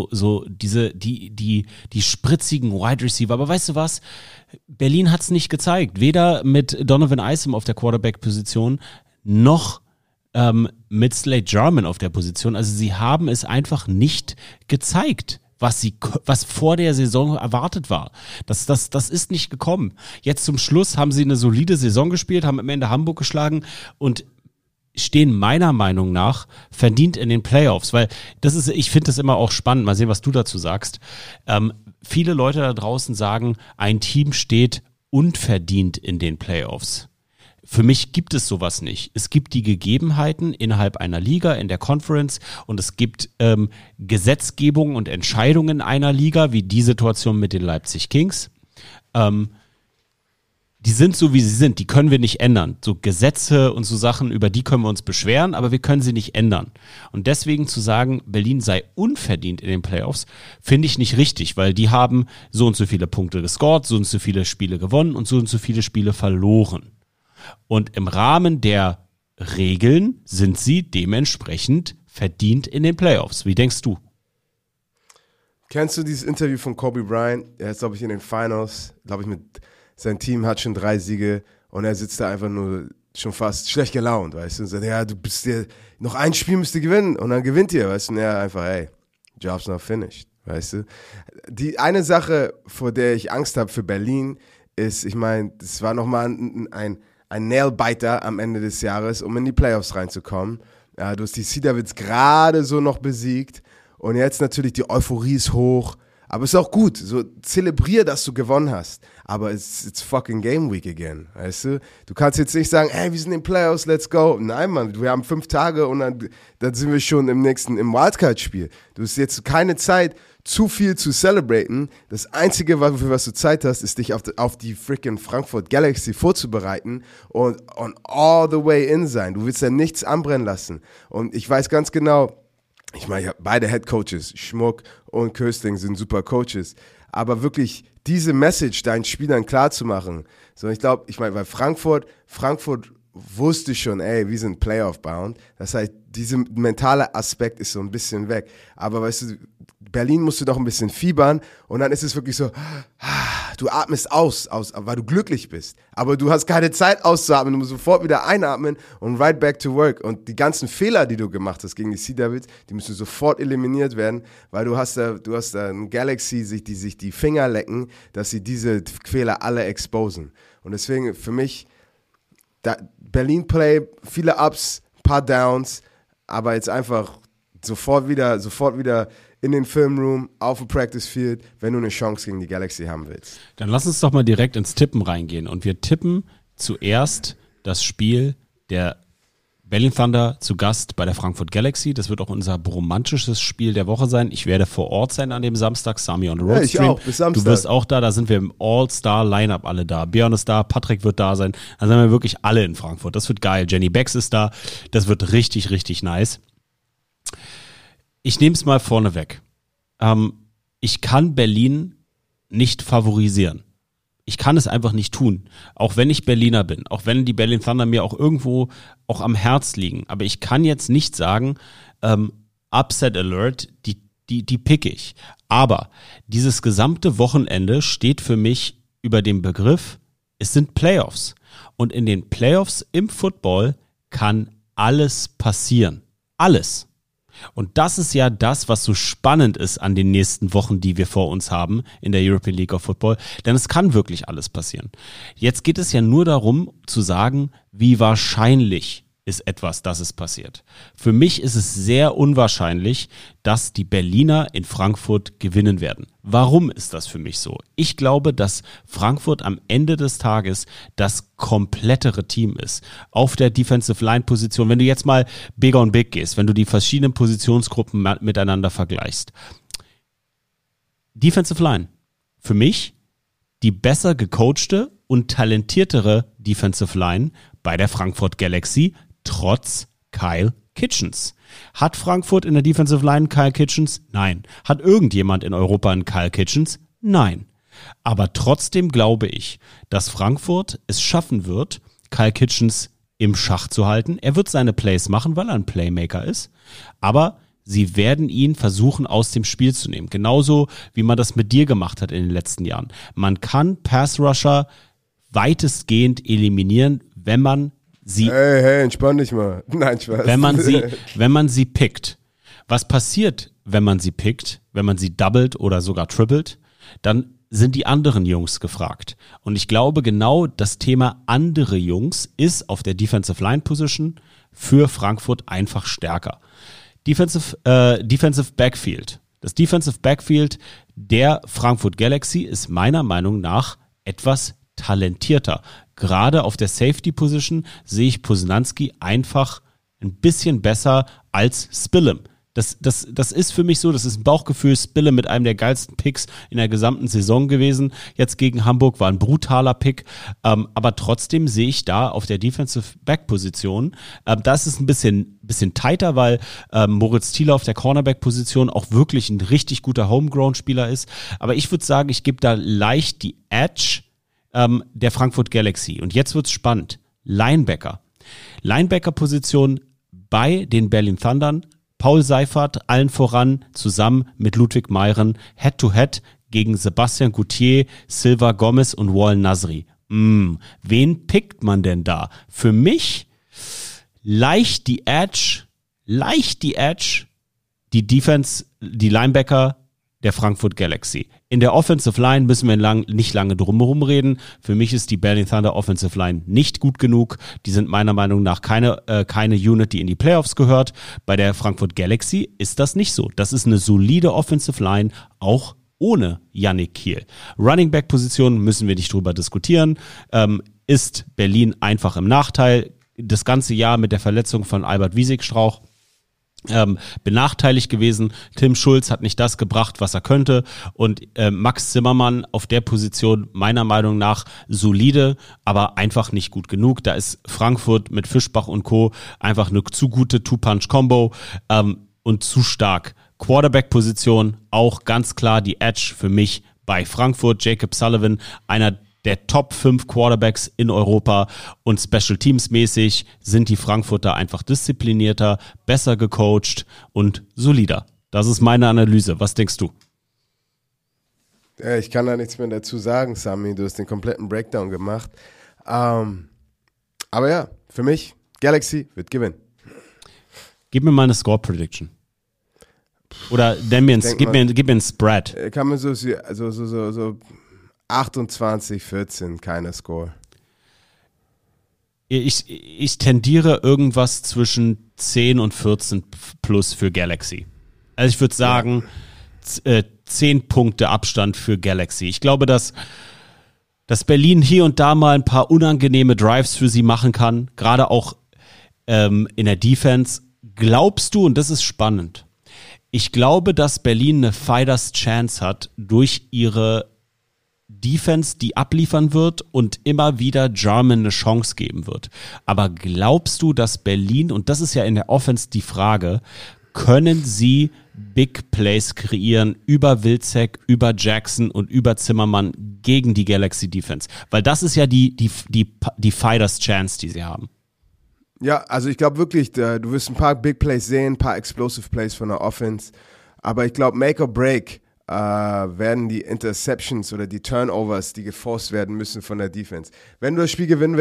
die spritzigen Wide Receiver. Aber weißt du was? Berlin hat es nicht gezeigt. Weder mit Donovan Isom auf der Quarterback-Position noch mit Slade Jarman auf der Position. Also sie haben es einfach nicht gezeigt, was vor der Saison erwartet war. Das ist nicht gekommen. Jetzt zum Schluss haben sie eine solide Saison gespielt, haben am Ende Hamburg geschlagen und stehen meiner Meinung nach verdient in den Playoffs, weil ich finde das immer auch spannend. Mal sehen, was du dazu sagst. Viele Leute da draußen sagen, ein Team steht unverdient in den Playoffs. Für mich gibt es sowas nicht. Es gibt die Gegebenheiten innerhalb einer Liga, in der Conference und es gibt Gesetzgebung und Entscheidungen einer Liga, wie die Situation mit den Leipzig Kings. Die sind so, wie sie sind. Die können wir nicht ändern. So Gesetze und so Sachen, über die können wir uns beschweren, aber wir können sie nicht ändern. Und deswegen zu sagen, Berlin sei unverdient in den Playoffs, finde ich nicht richtig, weil die haben so und so viele Punkte gescored, so und so viele Spiele gewonnen und so viele Spiele verloren. Und im Rahmen der Regeln sind sie dementsprechend verdient in den Playoffs. Wie denkst du? Kennst du dieses Interview von Kobe Bryant? Er ist, glaube ich, in den Finals. Sein Team hat schon 3 Siege und er sitzt da einfach nur schon fast schlecht gelaunt, weißt du? Und sagt, ja, noch ein Spiel müsst ihr gewinnen und dann gewinnt ihr, weißt du? Und er einfach, hey, job's not finished, weißt du? Die eine Sache, vor der ich Angst habe für Berlin, ist, ich meine, das war nochmal ein Nailbiter am Ende des Jahres, um in die Playoffs reinzukommen. Ja, du hast die Sea Devils gerade so noch besiegt und jetzt natürlich die Euphorie ist hoch, aber es ist auch gut, so zelebrier, dass du gewonnen hast, aber it's fucking Game Week again, weißt du? Du kannst jetzt nicht sagen, hey, wir sind in den Playoffs, let's go. Nein, Mann, wir haben 5 Tage und dann sind wir schon im Wildcard-Spiel. Du hast jetzt keine Zeit, zu viel zu celebraten. Das Einzige, für was du Zeit hast, ist dich auf die freaking Frankfurt Galaxy vorzubereiten und all the way in sein. Du willst ja nichts anbrennen lassen. Und ich weiß ganz genau, ich meine, beide Head Coaches, Schmuck und Köstling, sind super Coaches. Aber wirklich diese Message deinen Spielern klar zu machen. So, weil Frankfurt wusste schon, ey, wir sind Playoff-bound. Das heißt, dieser mentale Aspekt ist so ein bisschen weg. Aber weißt du, Berlin musst du doch ein bisschen fiebern und dann ist es wirklich so, du atmest aus, weil du glücklich bist. Aber du hast keine Zeit auszuatmen, du musst sofort wieder einatmen und right back to work. Und die ganzen Fehler, die du gemacht hast gegen die Sea Devils, die müssen sofort eliminiert werden, weil du hast da ein Galaxy, die sich die Finger lecken, dass sie diese Fehler alle exposen. Und deswegen für mich, Berlin Play, viele Ups, paar Downs, aber jetzt einfach sofort wieder in den Filmroom, auf dem Practice Field, wenn du eine Chance gegen die Galaxy haben willst. Dann lass uns doch mal direkt ins Tippen reingehen und wir tippen zuerst das Spiel der Berlin Thunder zu Gast bei der Frankfurt Galaxy. Das wird auch unser romantisches Spiel der Woche sein. Ich werde vor Ort sein an dem Samstag. Sami on the Road Stream. Ich auch, bis Samstag. Du wirst auch da sind wir im All-Star-Line-Up alle da. Björn ist da, Patrick wird da sein. Da sind wir wirklich alle in Frankfurt. Das wird geil. Jenny Becks ist da. Das wird richtig, richtig nice. Ich nehme es mal vorne weg. Ich kann Berlin nicht favorisieren. Ich kann es einfach nicht tun, auch wenn ich Berliner bin, auch wenn die Berlin Thunder mir auch irgendwo auch am Herz liegen. Aber ich kann jetzt nicht sagen, Upset Alert, die pick ich. Aber dieses gesamte Wochenende steht für mich über dem Begriff, es sind Playoffs. Und in den Playoffs im Football kann alles passieren. Alles. Und das ist ja das, was so spannend ist an den nächsten Wochen, die wir vor uns haben in der European League of Football. Denn es kann wirklich alles passieren. Jetzt geht es ja nur darum zu sagen, wie wahrscheinlich ist etwas, dass es passiert. Für mich ist es sehr unwahrscheinlich, dass die Berliner in Frankfurt gewinnen werden. Warum ist das für mich so? Ich glaube, dass Frankfurt am Ende des Tages das komplettere Team ist. Auf der Defensive Line Position, wenn du jetzt mal Big on Big gehst, wenn du die verschiedenen Positionsgruppen miteinander vergleichst. Defensive Line, für mich die besser gecoachte und talentiertere Defensive Line bei der Frankfurt Galaxy, trotz Kyle Kitchens. Hat Frankfurt in der Defensive Line Kyle Kitchens? Nein. Hat irgendjemand in Europa einen Kyle Kitchens? Nein. Aber trotzdem glaube ich, dass Frankfurt es schaffen wird, Kyle Kitchens im Schach zu halten. Er wird seine Plays machen, weil er ein Playmaker ist. Aber sie werden ihn versuchen, aus dem Spiel zu nehmen. Genauso, wie man das mit dir gemacht hat in den letzten Jahren. Man kann Pass-Rusher weitestgehend eliminieren, wenn man sie... Hey, entspann dich mal. Nein, Spaß. Wenn man sie pickt. Was passiert, wenn man sie pickt, wenn man sie doublet oder sogar triplet? Dann sind die anderen Jungs gefragt. Und ich glaube, genau das Thema andere Jungs ist auf der Defensive Line Position für Frankfurt einfach stärker. Defensive Backfield. Das Defensive Backfield der Frankfurt Galaxy ist meiner Meinung nach etwas talentierter. Gerade auf der Safety Position sehe ich Poznanski einfach ein bisschen besser als Spillem. Das ist für mich so, das ist ein Bauchgefühl. Spillem mit einem der geilsten Picks in der gesamten Saison gewesen. Jetzt gegen Hamburg war ein brutaler Pick. Aber trotzdem sehe ich da auf der Defensive Back Position, da ist es ein bisschen tighter, weil Moritz Thieler auf der Cornerback Position auch wirklich ein richtig guter Homegrown-Spieler ist. Aber ich würde sagen, ich gebe da leicht die Edge der Frankfurt Galaxy. Und jetzt wird's spannend. Linebacker-Position bei den Berlin Thundern. Paul Seifert allen voran zusammen mit Ludwig Meiren Head-to-Head gegen Sebastian Gauthier, Silva Gomez und Wal Nasri. Wen pickt man denn da? Für mich leicht die Edge, die Defense, die Linebacker der Frankfurt Galaxy. In der Offensive Line müssen wir nicht lange drumherum reden. Für mich ist die Berlin Thunder Offensive Line nicht gut genug. Die sind meiner Meinung nach keine Unit, die in die Playoffs gehört. Bei der Frankfurt Galaxy ist das nicht so. Das ist eine solide Offensive Line, auch ohne Yannick Kiel. Running Back Position müssen wir nicht drüber diskutieren. Ist Berlin einfach im Nachteil. Das ganze Jahr mit der Verletzung von Albert Wiesigstrauch benachteiligt gewesen. Tim Schulz hat nicht das gebracht, was er könnte, und Max Zimmermann auf der Position meiner Meinung nach solide, aber einfach nicht gut genug. Da ist Frankfurt mit Fischbach und Co. einfach eine zu gute Two-Punch-Combo und zu stark. Quarterback-Position auch ganz klar die Edge für mich bei Frankfurt. Jacob Sullivan, einer der Top 5 Quarterbacks in Europa, und Special Teams mäßig sind die Frankfurter einfach disziplinierter, besser gecoacht und solider. Das ist meine Analyse. Was denkst du? Ich kann da nichts mehr dazu sagen, Sami. Du hast den kompletten Breakdown gemacht. Aber ja, für mich, Galaxy wird gewinnen. Gib mir mal eine Score-Prediction. Oder gib mir einen Spread. Kann man so 28-14, keine Score. Ich tendiere irgendwas zwischen 10 und 14 plus für Galaxy. Also ich würde sagen, 10 Punkte Abstand für Galaxy. Ich glaube, dass Berlin hier und da mal ein paar unangenehme Drives für sie machen kann. Gerade auch in der Defense. Glaubst du, und das ist spannend, ich glaube, dass Berlin eine Fighters Chance hat durch ihre Defense, die abliefern wird und immer wieder Jarman eine Chance geben wird. Aber glaubst du, dass Berlin, und das ist ja in der Offense die Frage, können sie Big Plays kreieren über Wilczek, über Jackson und über Zimmermann gegen die Galaxy Defense? Weil das ist ja die Fighters Chance, die sie haben. Ja, also ich glaube wirklich, du wirst ein paar Big Plays sehen, ein paar Explosive Plays von der Offense, aber ich glaube, Make or Break werden die Interceptions oder die Turnovers, die geforst werden müssen von der Defense. Wenn du das Spiel gewinnen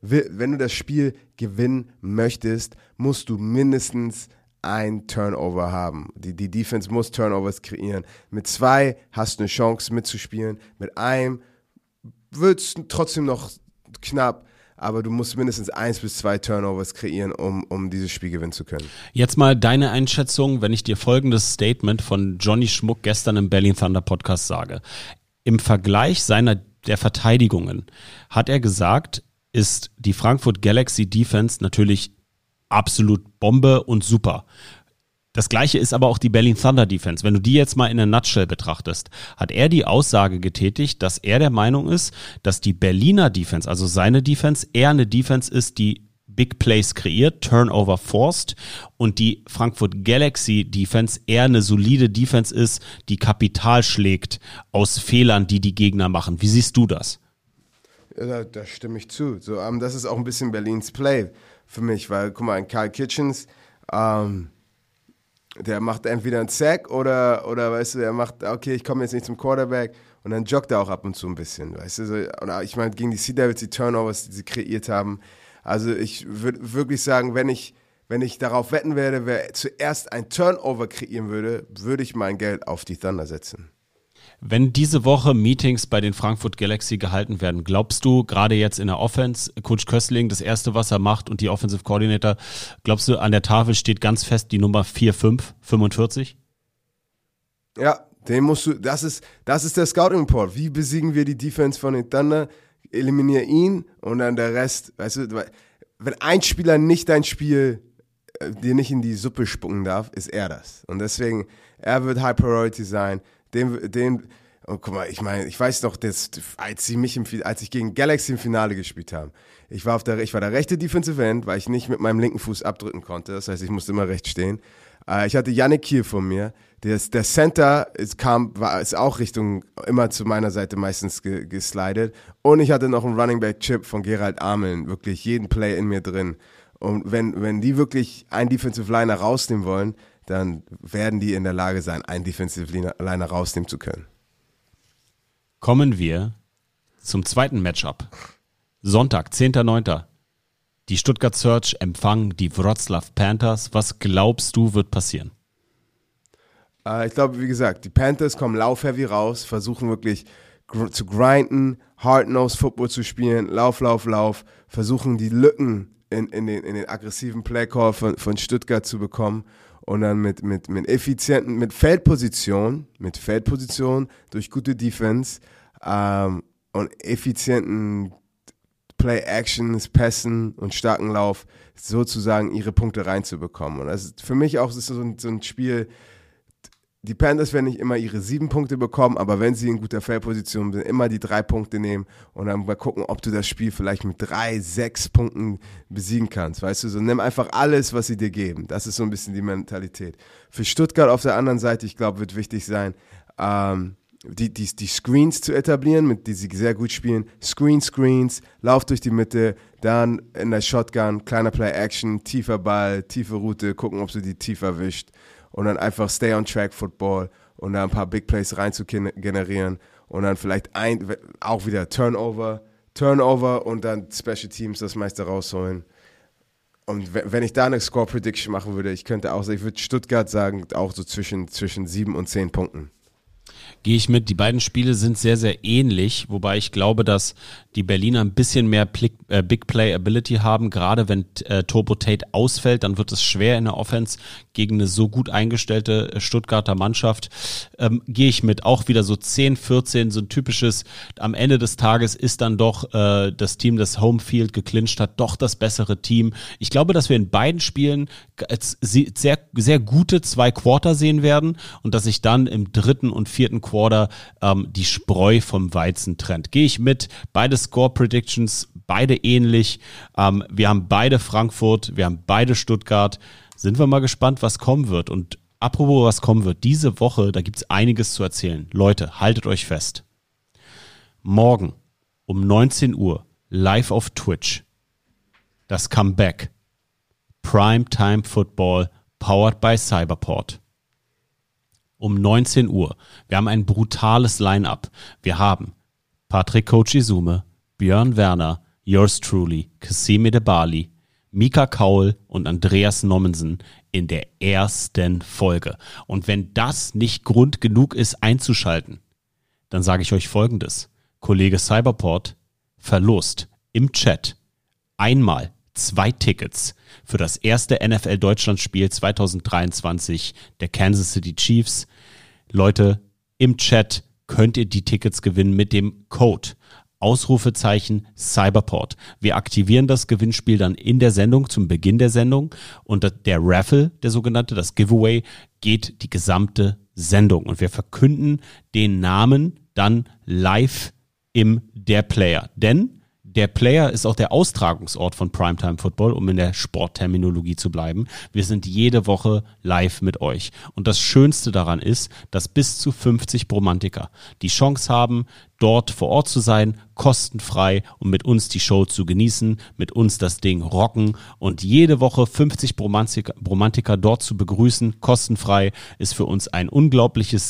möchtest, musst du mindestens ein Turnover haben. Die Defense muss Turnovers kreieren. Mit 2 hast du eine Chance mitzuspielen, mit einem wird es trotzdem noch knapp, aber du musst mindestens 1 bis 2 Turnovers kreieren, um dieses Spiel gewinnen zu können. Jetzt mal deine Einschätzung, wenn ich dir folgendes Statement von Johnny Schmuck gestern im Berlin Thunder Podcast sage. Im Vergleich der Verteidigungen hat er gesagt, ist die Frankfurt Galaxy Defense natürlich absolut Bombe und super. Das Gleiche ist aber auch die Berlin Thunder Defense. Wenn du die jetzt mal in einer Nutshell betrachtest, hat er die Aussage getätigt, dass er der Meinung ist, dass die Berliner Defense, also seine Defense, eher eine Defense ist, die Big Plays kreiert, Turnover forced, und die Frankfurt Galaxy Defense eher eine solide Defense ist, die Kapital schlägt aus Fehlern, die die Gegner machen. Wie siehst du das? Ja, da stimme ich zu. So, das ist auch ein bisschen Berlins Play für mich, weil, guck mal, ein Kyle Kitchens, der macht entweder einen Sack oder weißt du, er macht, okay, ich komme jetzt nicht zum Quarterback, und dann joggt er auch ab und zu ein bisschen, weißt du. So, und ich meine, gegen die Sea Devils, die Turnovers, die sie kreiert haben, also ich würde wirklich sagen, wenn ich darauf wetten werde, wer zuerst ein Turnover kreieren würde ich mein Geld auf die Thunder setzen. Wenn diese Woche Meetings bei den Frankfurt Galaxy gehalten werden, glaubst du, gerade jetzt in der Offense, Coach Köstling, das Erste, was er macht, und die Offensive Coordinator, glaubst du, an der Tafel steht ganz fest die Nummer 45? Ja, das ist der Scouting Report. Wie besiegen wir die Defense von den Thunder? Eliminier ihn und dann der Rest, weißt du, wenn ein Spieler nicht dein Spiel dir nicht in die Suppe spucken darf, ist er das. Und deswegen, er wird High Priority sein. Und guck mal, ich meine, ich weiß noch, als ich gegen Galaxy im Finale gespielt habe, ich war der rechte Defensive End, weil ich nicht mit meinem linken Fuß abdrücken konnte. Das heißt, ich musste immer rechts stehen. Ich hatte Yannick Kiel vor mir. Der Center ist auch immer zu meiner Seite meistens geslidet. Und ich hatte noch einen Running Back Chip von Gerald Ameln, wirklich jeden Play in mir drin. Und wenn die wirklich einen Defensive Liner rausnehmen wollen, dann werden die in der Lage sein, einen Defensive Liner rausnehmen zu können. Kommen wir zum zweiten Matchup. Sonntag, 10.9. Die Stuttgart Surge empfangen die Wroclaw Panthers. Was glaubst du, wird passieren? Ich glaube, wie gesagt, die Panthers kommen lauf-heavy raus, versuchen wirklich zu grinden, Hard-Nose-Football zu spielen, Lauf, versuchen die Lücken in den aggressiven Playcall von Stuttgart zu bekommen und dann mit Feldposition durch gute Defense und effizienten Play-Actions, Pässen und starken Lauf sozusagen ihre Punkte reinzubekommen. Und das ist für mich auch so ein Spiel. Die Panthers werden nicht immer ihre 7 Punkte bekommen, aber wenn sie in guter Feldposition sind, immer die 3 Punkte nehmen und dann mal gucken, ob du das Spiel vielleicht mit 3, 6 Punkten besiegen kannst. Weißt du, so nimm einfach alles, was sie dir geben. Das ist so ein bisschen die Mentalität. Für Stuttgart auf der anderen Seite, ich glaube, wird wichtig sein, die Screens zu etablieren, mit die sie sehr gut spielen. Screens, Lauf durch die Mitte, dann in der Shotgun, kleiner Play-Action, tiefer Ball, tiefe Route, gucken, ob sie die tief erwischt. Und dann einfach Stay-on-Track-Football und dann ein paar Big Plays rein zu generieren und dann vielleicht auch wieder Turnover und dann Special Teams das meiste rausholen. Und wenn ich da eine Score-Prediction machen würde, ich würde Stuttgart sagen, auch so zwischen 7 und 10 Punkten. Gehe ich mit. Die beiden Spiele sind sehr, sehr ähnlich, wobei ich glaube, dass die Berliner ein bisschen mehr Big Play Ability haben. Gerade wenn Turbo Tate ausfällt, dann wird es schwer in der Offense gegen eine so gut eingestellte Stuttgarter Mannschaft. Gehe ich mit. Auch wieder so 10, 14, so ein typisches, am Ende des Tages ist dann doch das Team, das Homefield geclincht hat, doch das bessere Team. Ich glaube, dass wir in beiden Spielen sehr, sehr gute 2 Quarter sehen werden und dass sich dann im 3. und 4. Quarter die Spreu vom Weizen trennt. Gehe ich mit. Beide Score Predictions, beide ähnlich. Wir haben beide Frankfurt, wir haben beide Stuttgart. Sind wir mal gespannt, was kommen wird. Und apropos, was kommen wird, diese Woche, da gibt's einiges zu erzählen. Leute, haltet euch fest. Morgen um 19 Uhr live auf Twitch. Das Comeback. Primetime Football powered by Cyberport. Um 19 Uhr. Wir haben ein brutales Line-Up. Wir haben Patrick Coach Izume, Björn Werner, yours truly, Kasim Edebali, Mika Kaul und Andreas Nommensen in der ersten Folge. Und wenn das nicht Grund genug ist, einzuschalten, dann sage ich euch Folgendes. Kollege Cyberport verlost im Chat einmal 2 Tickets für das erste NFL-Deutschland-Spiel 2023 der Kansas City Chiefs. Leute, im Chat könnt ihr die Tickets gewinnen mit dem Code Ausrufezeichen Cyberport. Wir aktivieren das Gewinnspiel dann in der Sendung, zum Beginn der Sendung. Und der Raffle, der sogenannte, das Giveaway, geht die gesamte Sendung. Und wir verkünden den Namen dann live im Der Player. Denn der Player ist auch der Austragungsort von Primetime Football, um in der Sportterminologie zu bleiben. Wir sind jede Woche live mit euch. Und das Schönste daran ist, dass bis zu 50 Bromantiker die Chance haben, dort vor Ort zu sein, kostenfrei und mit uns die Show zu genießen, mit uns das Ding rocken und jede Woche 50 Bromantiker dort zu begrüßen, kostenfrei, ist für uns ein unglaublicher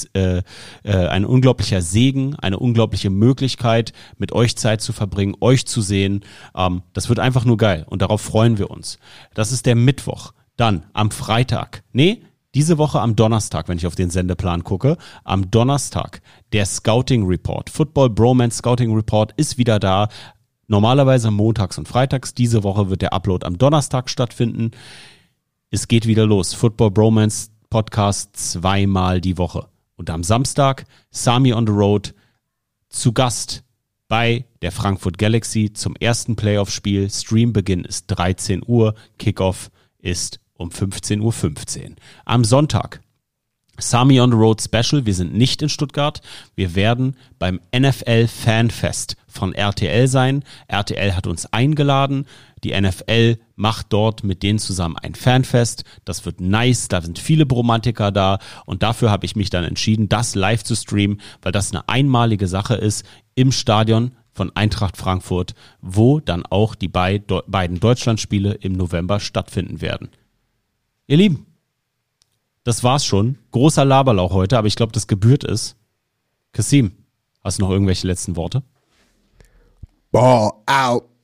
Segen, eine unglaubliche Möglichkeit, mit euch Zeit zu verbringen, euch zu sehen. Das wird einfach nur geil und darauf freuen wir uns. Das ist der Mittwoch. Dann am Freitag, diese Woche am Donnerstag, wenn ich auf den Sendeplan gucke, am Donnerstag der Scouting Report, Football Bromance Scouting Report ist wieder da. Normalerweise montags und freitags. Diese Woche wird der Upload am Donnerstag stattfinden. Es geht wieder los. Football Bromance Podcast 2-mal die Woche. Und am Samstag Sami on the Road zu Gast bei der Frankfurt Galaxy zum ersten Playoff-Spiel. Streambeginn ist 13 Uhr, Kickoff ist um 15.15 Uhr. Am Sonntag, Sami on the Road Special. Wir sind nicht in Stuttgart. Wir werden beim NFL Fanfest von RTL sein. RTL hat uns eingeladen. Die NFL macht dort mit denen zusammen ein Fanfest. Das wird nice. Da sind viele Bromantiker da. Und dafür habe ich mich dann entschieden, das live zu streamen, weil das eine einmalige Sache ist im Stadion von Eintracht Frankfurt, wo dann auch die beiden Deutschlandspiele im November stattfinden werden. Ihr Lieben, das war's schon. Großer Laberlauch heute, aber ich glaube, das gebührt es. Kasim, hast du noch irgendwelche letzten Worte? Ball out.